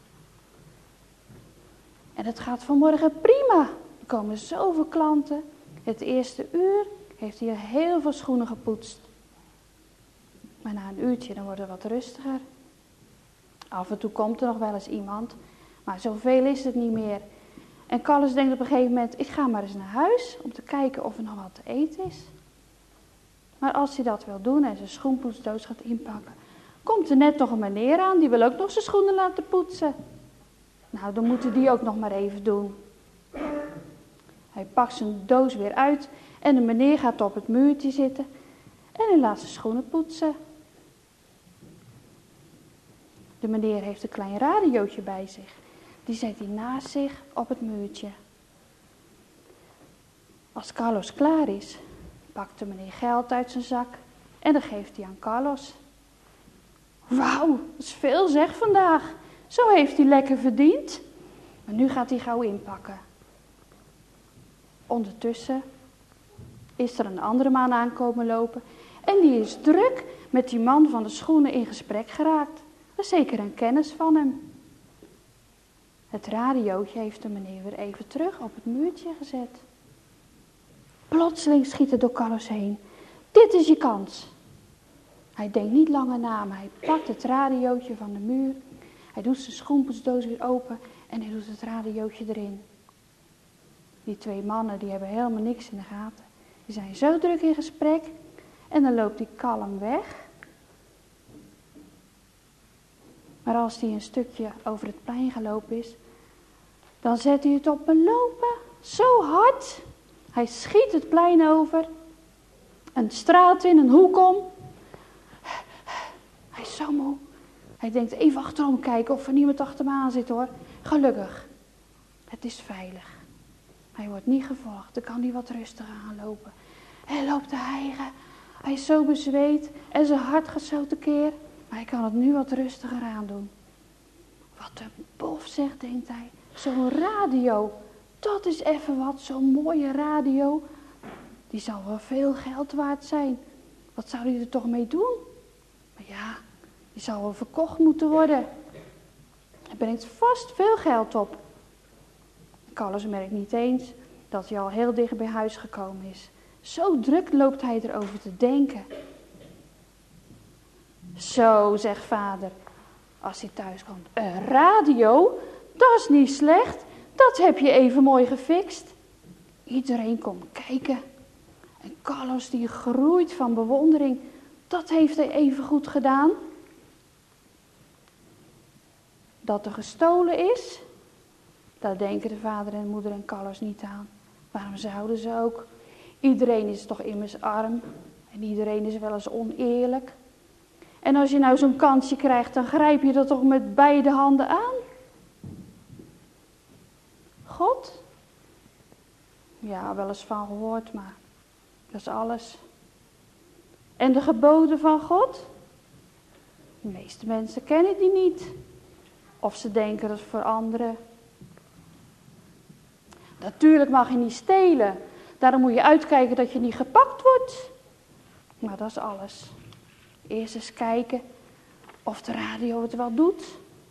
F: En het gaat vanmorgen prima. Er komen zoveel klanten. Het eerste uur heeft hij heel veel schoenen gepoetst. Maar na een uurtje dan wordt het wat rustiger. Af en toe komt er nog wel eens iemand, maar zoveel is het niet meer. En Carlos denkt op een gegeven moment, ik ga maar eens naar huis om te kijken of er nog wat te eten is. Maar als hij dat wil doen en zijn schoenpoetsdoos gaat inpakken, komt er net nog een meneer aan, die wil ook nog zijn schoenen laten poetsen. Nou, dan moeten die ook nog maar even doen. Hij pakt zijn doos weer uit en de meneer gaat op het muurtje zitten en hij laat zijn schoenen poetsen. De meneer heeft een klein radiootje bij zich. die zet hij naast zich op het muurtje. Als Carlos klaar is, pakt de meneer geld uit zijn zak en dan geeft hij aan Carlos. Wauw, dat is veel zeg vandaag. Zo heeft hij lekker verdiend. Maar nu gaat hij gauw inpakken. Ondertussen is er een andere man aankomen lopen en die is druk met die man van de schoenen in gesprek geraakt. Dat is zeker een kennis van hem. Het radiootje heeft de meneer weer even terug op het muurtje gezet. Plotseling schiet het door Carlos heen. Dit is je kans. Hij denkt niet langer na, maar hij pakt het radiootje van de muur. Hij doet zijn schoenpoetsdoos weer open en hij doet het radiootje erin. Die twee mannen die hebben helemaal niks in de gaten. Die zijn zo druk in gesprek en dan loopt hij kalm weg. Maar als hij een stukje over het plein gelopen is, dan zet hij het op een lopen, zo hard. Hij schiet het plein over, een straat in, een hoek om. Hij is zo moe. Hij denkt even achterom kijken of er niemand achter me aan zit hoor. Gelukkig, het is veilig. Hij wordt niet gevolgd, dan kan hij wat rustiger aanlopen. Hij loopt te hijgen, hij is zo bezweet en zijn hart gaat zo tekeer. Maar hij kan het nu wat rustiger aandoen. Wat een bof zegt, denkt hij. Zo'n radio, dat is even wat, zo'n mooie radio. Die zal wel veel geld waard zijn. Wat zou hij er toch mee doen? Maar ja, die zal wel verkocht moeten worden. Hij brengt vast veel geld op. Carlos merkt niet eens dat hij al heel dicht bij huis gekomen is. Zo druk loopt hij erover te denken. Zo, zegt vader, als hij thuis komt. Een radio? Dat is niet slecht. Dat heb je even mooi gefixt. Iedereen komt kijken. En Carlos die groeit van bewondering. Dat heeft hij even goed gedaan. Dat er gestolen is, daar denken de vader en moeder en Carlos niet aan. Waarom zouden ze ook? Iedereen is toch immers arm. En iedereen is wel eens oneerlijk. En als je nou zo'n kansje krijgt, dan grijp je dat toch met beide handen aan? God? Ja, wel eens van gehoord, maar dat is alles. En de geboden van God? De meeste mensen kennen die niet. Of ze denken dat het voor anderen. Natuurlijk mag je niet stelen. Daarom moet je uitkijken dat je niet gepakt wordt. Maar dat is alles. Eerst eens kijken of de radio het wel doet.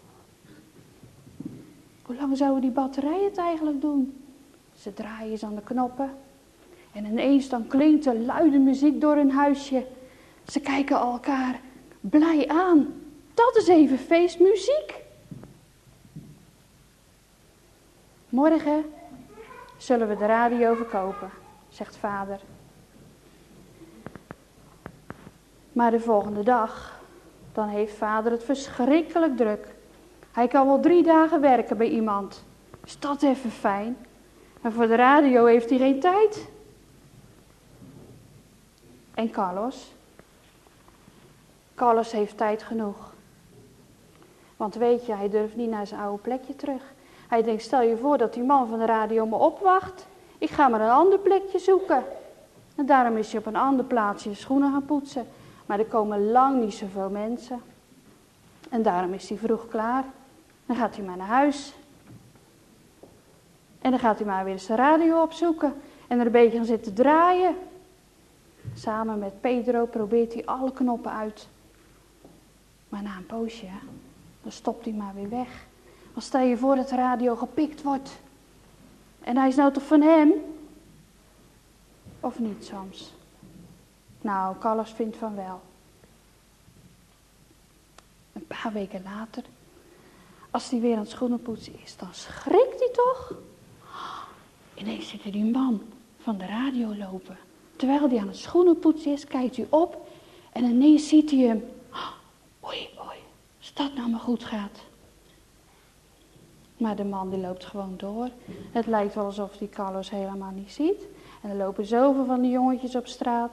F: Hoe lang zouden die batterijen het eigenlijk doen? Ze draaien eens aan de knoppen. En ineens dan klinkt er luide muziek door hun huisje. Ze kijken elkaar blij aan. Dat is even feestmuziek. Morgen zullen we de radio verkopen, zegt vader. Maar de volgende dag, dan heeft vader het verschrikkelijk druk. Hij kan wel drie dagen werken bij iemand. Is dat even fijn? Maar voor de radio heeft hij geen tijd. En Carlos? Carlos heeft tijd genoeg. Want weet je, hij durft niet naar zijn oude plekje terug. Hij denkt, stel je voor dat die man van de radio me opwacht. Ik ga maar een ander plekje zoeken. En daarom is hij op een ander plaatsje schoenen gaan poetsen. Maar er komen lang niet zoveel mensen. En daarom is hij vroeg klaar. Dan gaat hij maar naar huis. En dan gaat hij maar weer zijn radio opzoeken. En er een beetje gaan zitten draaien. Samen met Pedro probeert hij alle knoppen uit. Maar na een poosje, dan stopt hij maar weer weg. Want stel je voor dat de radio gepikt wordt. En hij is nou toch van hem? Of niet soms? Nou, Carlos vindt van wel. Een paar weken later, als hij weer aan het schoenenpoetsen is, dan schrikt hij toch? Ineens zit er die man van de radio lopen. Terwijl hij aan het schoenenpoetsen is, kijkt hij op en ineens ziet hij hem. Oei, oei, als dat nou maar goed gaat. Maar de man die loopt gewoon door. Het lijkt wel alsof hij Carlos helemaal niet ziet. En er lopen zoveel van die jongetjes op straat.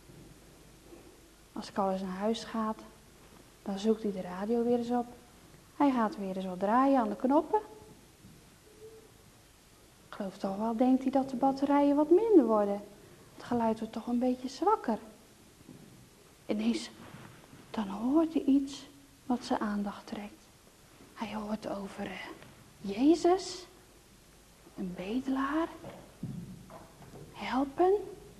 F: Als Carlos naar huis gaat, dan zoekt hij de radio weer eens op. Hij gaat weer eens wat draaien aan de knoppen. Ik geloof toch wel, denkt hij, dat de batterijen wat minder worden. Het geluid wordt toch een beetje zwakker. Ineens, dan hoort hij iets wat zijn aandacht trekt. Hij hoort over uh, Jezus, een bedelaar, helpen.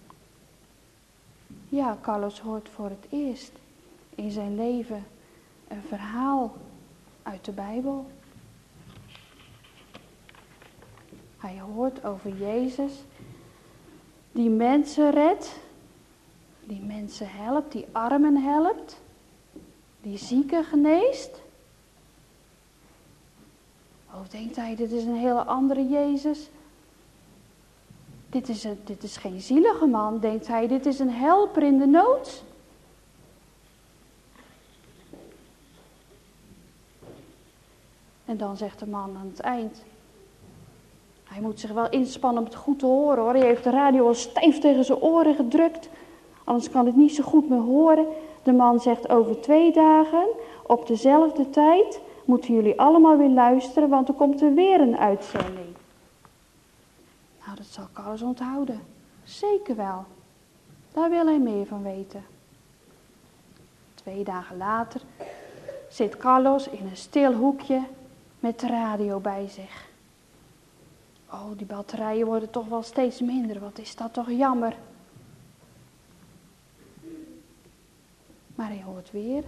F: Ja, Carlos hoort voor het eerst in zijn leven een verhaal uit de Bijbel. Hij hoort over Jezus die mensen redt, die mensen helpt, die armen helpt, die zieken geneest. Oh, denkt hij, dit is een hele andere Jezus. Dit is, een, dit is geen zielige man, denkt hij, dit is een helper in de nood. En dan zegt de man aan het eind, hij moet zich wel inspannen om het goed te horen hoor. Hij heeft de radio al stijf tegen zijn oren gedrukt, anders kan het niet zo goed meer horen. De man zegt, over twee dagen, op dezelfde tijd, moeten jullie allemaal weer luisteren, want er komt er weer een uitzending. Nou, dat zal Carlos onthouden. Zeker wel. Daar wil hij meer van weten. Twee dagen later zit Carlos in een stil hoekje met de radio bij zich. Oh, die batterijen worden toch wel steeds minder. Wat is dat toch jammer. Maar hij hoort weer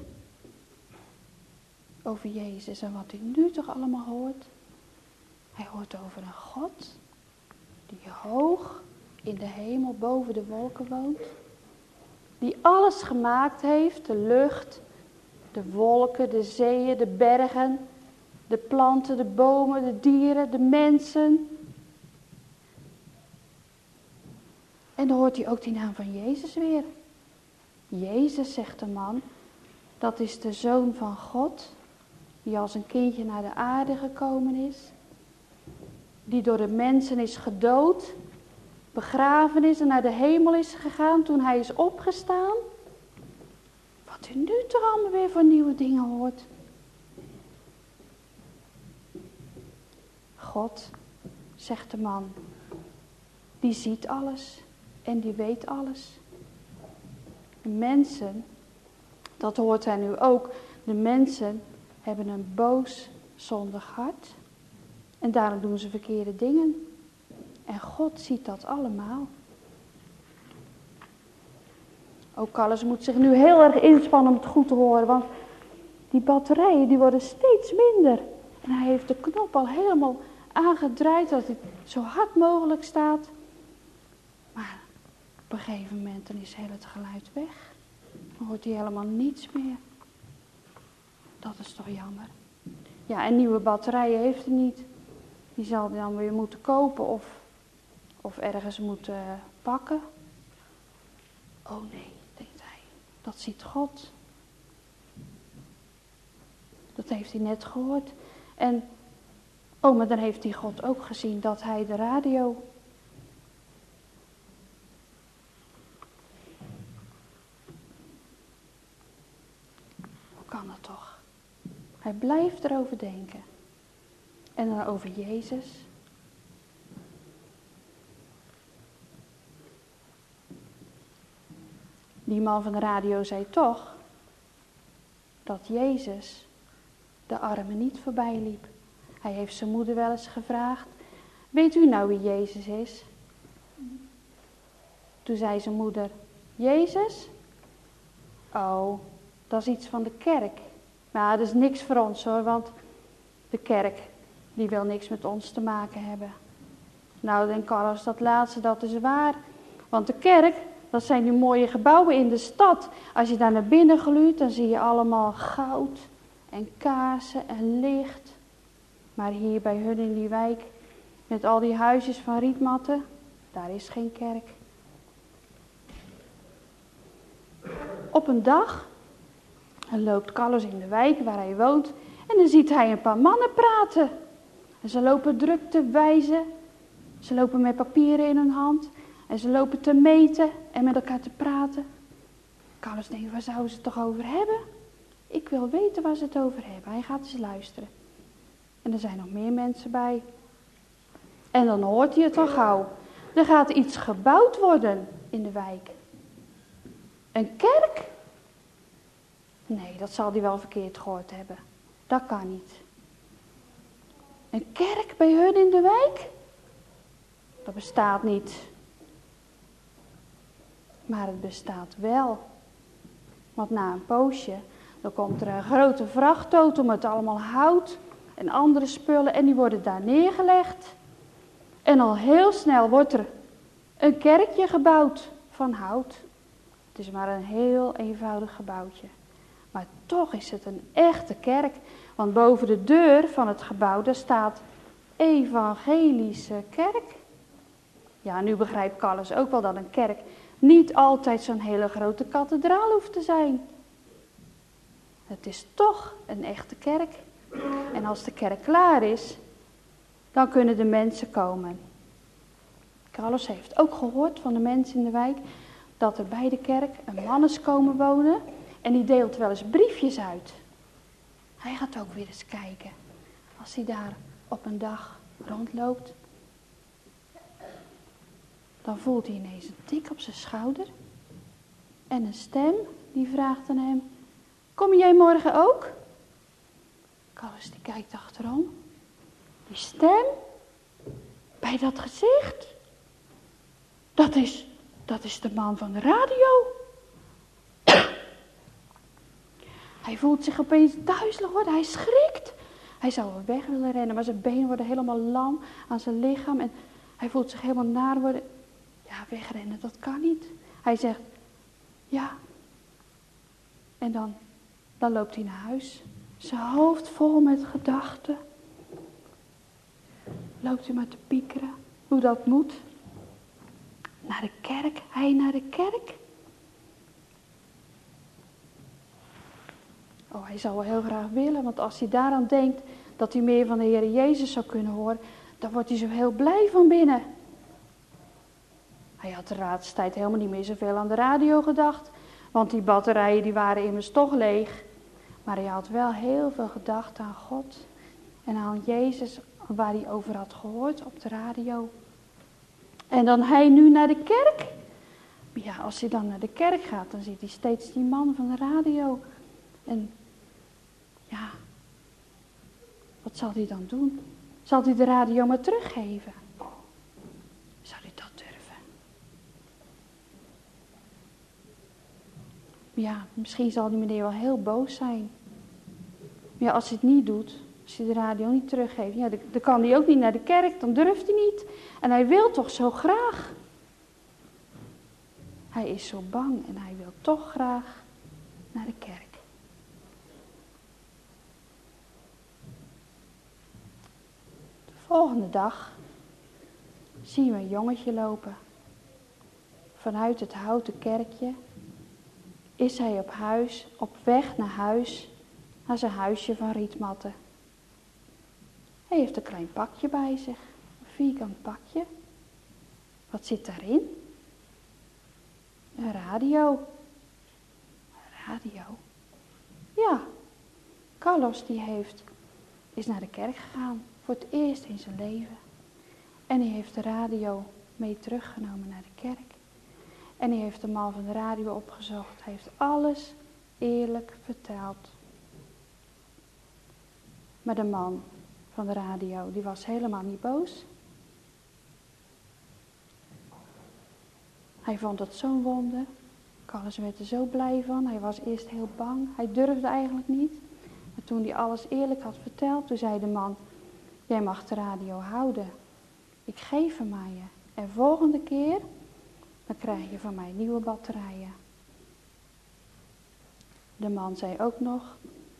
F: over Jezus en wat hij nu toch allemaal hoort. Hij hoort over een God die hoog in de hemel boven de wolken woont. Die alles gemaakt heeft, de lucht, de wolken, de zeeën, de bergen, de planten, de bomen, de dieren, de mensen. En dan hoort hij ook die naam van Jezus weer. Jezus, zegt de man, dat is de Zoon van God, die als een kindje naar de aarde gekomen is, die door de mensen is gedood, begraven is en naar de hemel is gegaan toen hij is opgestaan. Wat u nu toch allemaal weer voor nieuwe dingen hoort. God, zegt de man, die ziet alles en die weet alles. De mensen, dat hoort hij nu ook, de mensen hebben een boos, zondig hart. En daarom doen ze verkeerde dingen. En God ziet dat allemaal. Ook Carlos moet zich nu heel erg inspannen om het goed te horen. Want die batterijen die worden steeds minder. En hij heeft de knop al helemaal aangedraaid dat het zo hard mogelijk staat. Maar op een gegeven moment dan is heel het geluid weg. Dan hoort hij helemaal niets meer. Dat is toch jammer. Ja, en nieuwe batterijen heeft hij niet. Die zal hij dan weer moeten kopen of, of ergens moeten pakken. Oh nee, denkt hij. Dat ziet God. Dat heeft hij net gehoord. En, oh, maar dan heeft hij God ook gezien dat hij de radio... Hoe kan dat toch? Hij blijft erover denken. En dan over Jezus. Die man van de radio zei toch dat Jezus de armen niet voorbij liep. Hij heeft zijn moeder wel eens gevraagd, weet u nou wie Jezus is? Toen zei zijn moeder, Jezus? Oh, dat is iets van de kerk. Maar dat is niks voor ons hoor, want de kerk, die wil niks met ons te maken hebben. Nou, denk Carlos, dat laatste, dat is waar. Want de kerk, dat zijn die mooie gebouwen in de stad. Als je daar naar binnen gluurt, dan zie je allemaal goud en kaarsen en licht. Maar hier bij hun in die wijk, met al die huisjes van rietmatten, daar is geen kerk. Op een dag loopt Carlos in de wijk waar hij woont en dan ziet hij een paar mannen praten. En ze lopen druk te wijzen, ze lopen met papieren in hun hand en ze lopen te meten en met elkaar te praten. Carlos denkt, waar zouden ze het toch over hebben? Ik wil weten waar ze het over hebben. Hij gaat eens luisteren. En er zijn nog meer mensen bij. En dan hoort hij het al gauw. Er gaat iets gebouwd worden in de wijk. Een kerk? Nee, dat zal hij wel verkeerd gehoord hebben. Dat kan niet. Een kerk bij hun in de wijk? Dat bestaat niet. Maar het bestaat wel. Want na een poosje, dan komt er een grote vrachtauto met allemaal hout en andere spullen en die worden daar neergelegd. En al heel snel wordt er een kerkje gebouwd van hout. Het is maar een heel eenvoudig gebouwtje. Maar toch is het een echte kerk. Want boven de deur van het gebouw, daar staat evangelische kerk. Ja, nu begrijpt Carlos ook wel dat een kerk niet altijd zo'n hele grote kathedraal hoeft te zijn. Het is toch een echte kerk. En als de kerk klaar is, dan kunnen de mensen komen. Carlos heeft ook gehoord van de mensen in de wijk dat er bij de kerk een man is komen wonen en die deelt wel eens briefjes uit. Hij gaat ook weer eens kijken als hij daar op een dag rondloopt. Dan voelt hij ineens een tik op zijn schouder en een stem die vraagt aan hem: kom jij morgen ook? Carlos die kijkt achterom. Die stem bij dat gezicht, dat is, dat is de man van de radio. Hij voelt zich opeens duizelig worden, hij schrikt. Hij zou wel weg willen rennen, maar zijn benen worden helemaal lam aan zijn lichaam. En hij voelt zich helemaal naar worden. Ja, wegrennen, dat kan niet. Hij zegt, ja. En dan, dan loopt hij naar huis. Zijn hoofd vol met gedachten. Loopt hij maar te piekeren hoe dat moet. Naar de kerk, hij naar de kerk. Oh, hij zou wel heel graag willen, want als hij daaraan denkt dat hij meer van de Heer Jezus zou kunnen horen, dan wordt hij zo heel blij van binnen. Hij had de laatste tijd helemaal niet meer zoveel aan de radio gedacht, want die batterijen die waren immers toch leeg. Maar hij had wel heel veel gedacht aan God en aan Jezus, waar hij over had gehoord op de radio. En dan hij nu naar de kerk. Ja, als hij dan naar de kerk gaat, dan ziet hij steeds die man van de radio. En ja, wat zal hij dan doen? Zal hij de radio maar teruggeven? Zou hij dat durven? Ja, misschien zal die meneer wel heel boos zijn. Maar ja, als hij het niet doet, als hij de radio niet teruggeeft, ja, dan kan hij ook niet naar de kerk, dan durft hij niet. En hij wil toch zo graag. Hij is zo bang en hij wil toch graag naar de kerk. De volgende dag zien we een jongetje lopen. Vanuit het houten kerkje is hij op huis, op weg naar huis, naar zijn huisje van rietmatten. Hij heeft een klein pakje bij zich, een vierkant pakje. Wat zit daarin? Een radio. Een radio? Ja, Carlos die heeft, is naar de kerk gegaan, voor het eerst in zijn leven. En hij heeft de radio mee teruggenomen naar de kerk. En hij heeft de man van de radio opgezocht. Hij heeft alles eerlijk verteld. Maar de man van de radio, die was helemaal niet boos. Hij vond het zo'n wonder. Carlos werd er zo blij van. Hij was eerst heel bang. Hij durfde eigenlijk niet. Maar toen hij alles eerlijk had verteld, toen zei de man: jij mag de radio houden. Ik geef hem aan je. En volgende keer, dan krijg je van mij nieuwe batterijen. De man zei ook nog: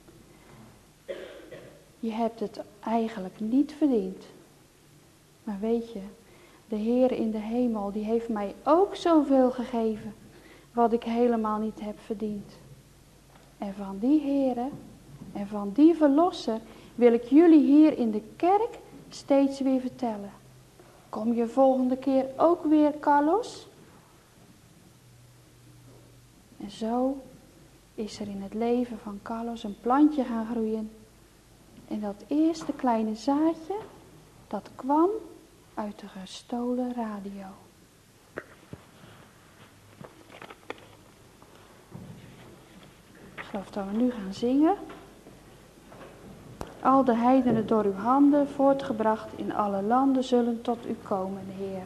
F: je hebt het eigenlijk niet verdiend. Maar weet je, de Heer in de hemel, die heeft mij ook zoveel gegeven, wat ik helemaal niet heb verdiend. En van die Heere en van die Verlosser wil ik jullie hier in de kerk steeds weer vertellen. Kom je volgende keer ook weer, Carlos? En zo is er in het leven van Carlos een plantje gaan groeien. En dat eerste kleine zaadje, dat kwam uit de gestolen radio. Ik geloof dat we nu gaan zingen. Al de heidenen door uw handen voortgebracht in alle landen zullen tot u komen, Heer.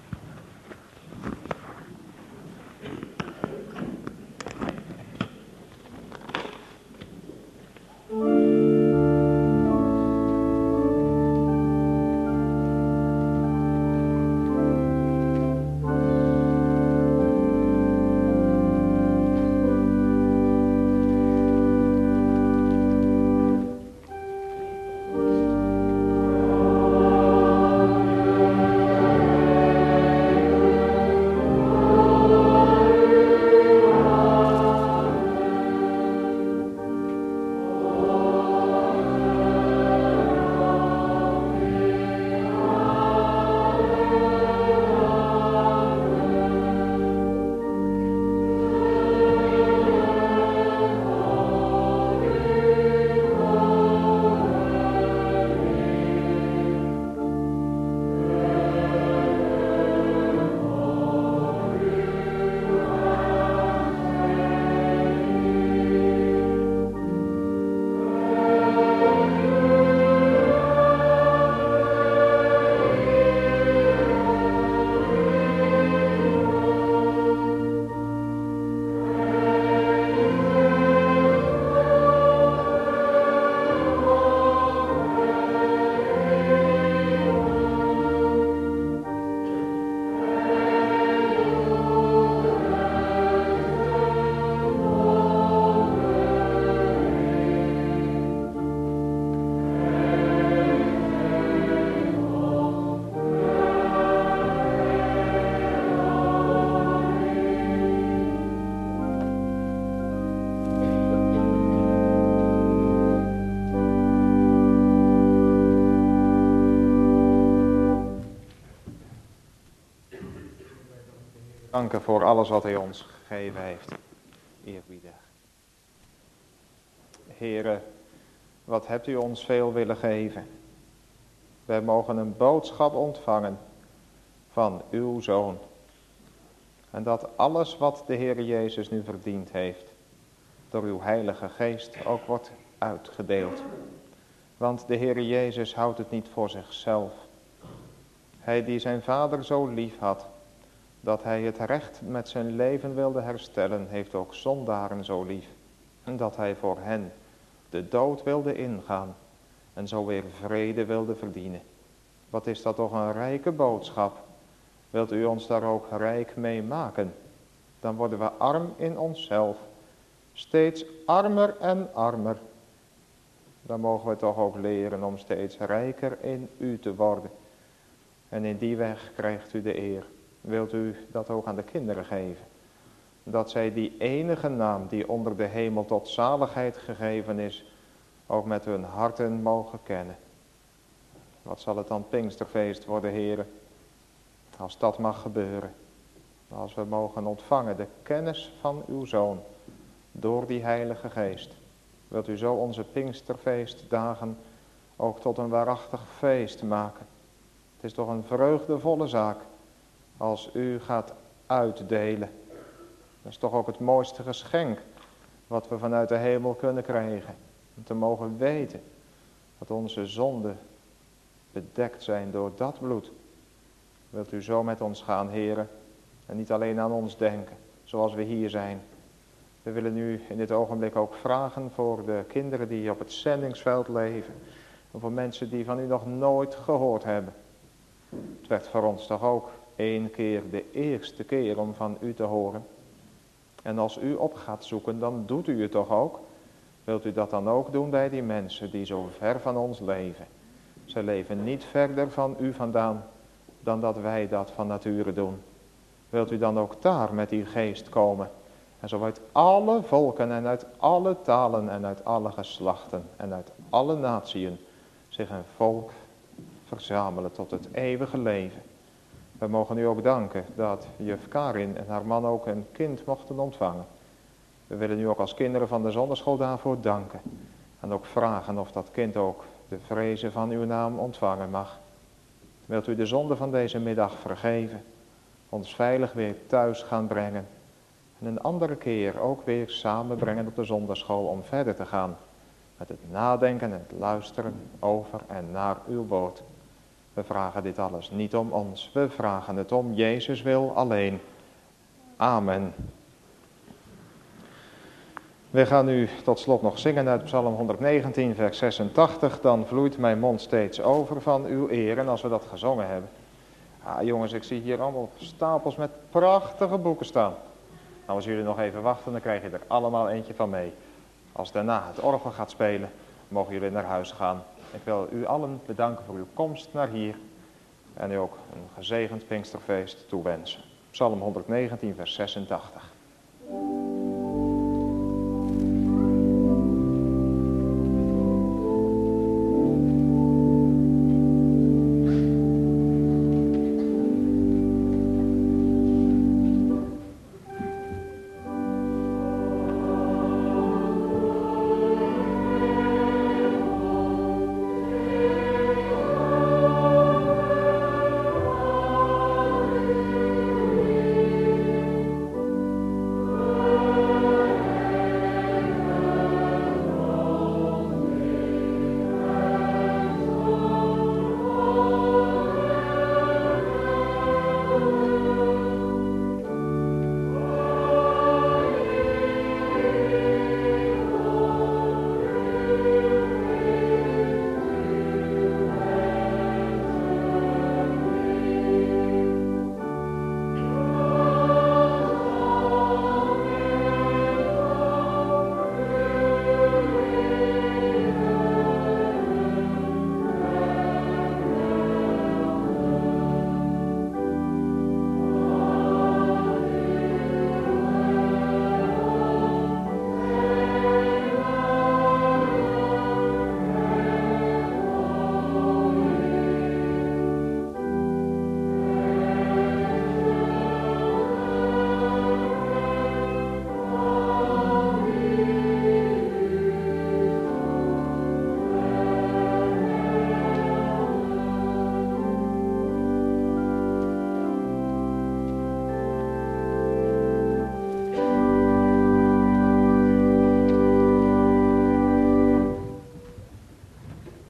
A: Danken voor alles wat hij ons gegeven heeft. Eerbiedig. Heere, wat hebt u ons veel willen geven. Wij mogen een boodschap ontvangen van uw Zoon. En dat alles wat de Heer Jezus nu verdiend heeft, door uw Heilige Geest ook wordt uitgedeeld. Want de Heer Jezus houdt het niet voor zichzelf. Hij die zijn Vader zo lief had, dat hij het recht met zijn leven wilde herstellen, heeft ook zondaren zo lief. En dat hij voor hen de dood wilde ingaan en zo weer vrede wilde verdienen. Wat is dat toch een rijke boodschap. Wilt u ons daar ook rijk mee maken? Dan worden we arm in onszelf. Steeds armer en armer. Dan mogen we toch ook leren om steeds rijker in u te worden. En in die weg krijgt u de eer. Wilt u dat ook aan de kinderen geven? Dat zij die enige naam die onder de hemel tot zaligheid gegeven is, ook met hun harten mogen kennen. Wat zal het dan Pinksterfeest worden, heren, als dat mag gebeuren. Als we mogen ontvangen de kennis van uw Zoon door die Heilige Geest. Wilt u zo onze Pinksterfeestdagen ook tot een waarachtig feest maken. Het is toch een vreugdevolle zaak als u gaat uitdelen. Dat is toch ook het mooiste geschenk wat we vanuit de hemel kunnen krijgen. Om te mogen weten dat onze zonden bedekt zijn door dat bloed. Wilt u zo met ons gaan, heren, en niet alleen aan ons denken, zoals we hier zijn. We willen u in dit ogenblik ook vragen voor de kinderen die op het zendingsveld leven. En voor mensen die van u nog nooit gehoord hebben. Het werd voor ons toch ook één keer de eerste keer om van u te horen. En als u op gaat zoeken, dan doet u het toch ook. Wilt u dat dan ook doen bij die mensen die zo ver van ons leven? Ze leven niet verder van u vandaan dan dat wij dat van nature doen. Wilt u dan ook daar met die geest komen? En zo uit alle volken en uit alle talen en uit alle geslachten en uit alle natieën zich een volk verzamelen tot het eeuwige leven. We mogen u ook danken dat juf Karin en haar man ook een kind mochten ontvangen. We willen u ook als kinderen van de zonderschool daarvoor danken. En ook vragen of dat kind ook de vrezen van uw naam ontvangen mag. Wilt u de zonde van deze middag vergeven, ons veilig weer thuis gaan brengen. En een andere keer ook weer samenbrengen op de zonderschool om verder te gaan. Met het nadenken en het luisteren over en naar uw woord. We vragen dit alles niet om ons, we vragen het om Jezus wil alleen. Amen. We gaan nu tot slot nog zingen uit Psalm honderdnegentien, vers zesentachtig. Dan vloeit mijn mond steeds over van uw eer. En als we dat gezongen hebben. Ah jongens, ik zie hier allemaal stapels met prachtige boeken staan. Nou, als jullie nog even wachten, dan krijg je er allemaal eentje van mee. Als daarna het orgel gaat spelen, mogen jullie naar huis gaan. Ik wil u allen bedanken voor uw komst naar hier. En u ook een gezegend Pinksterfeest toewensen. Psalm honderdnegentien, vers zesentachtig.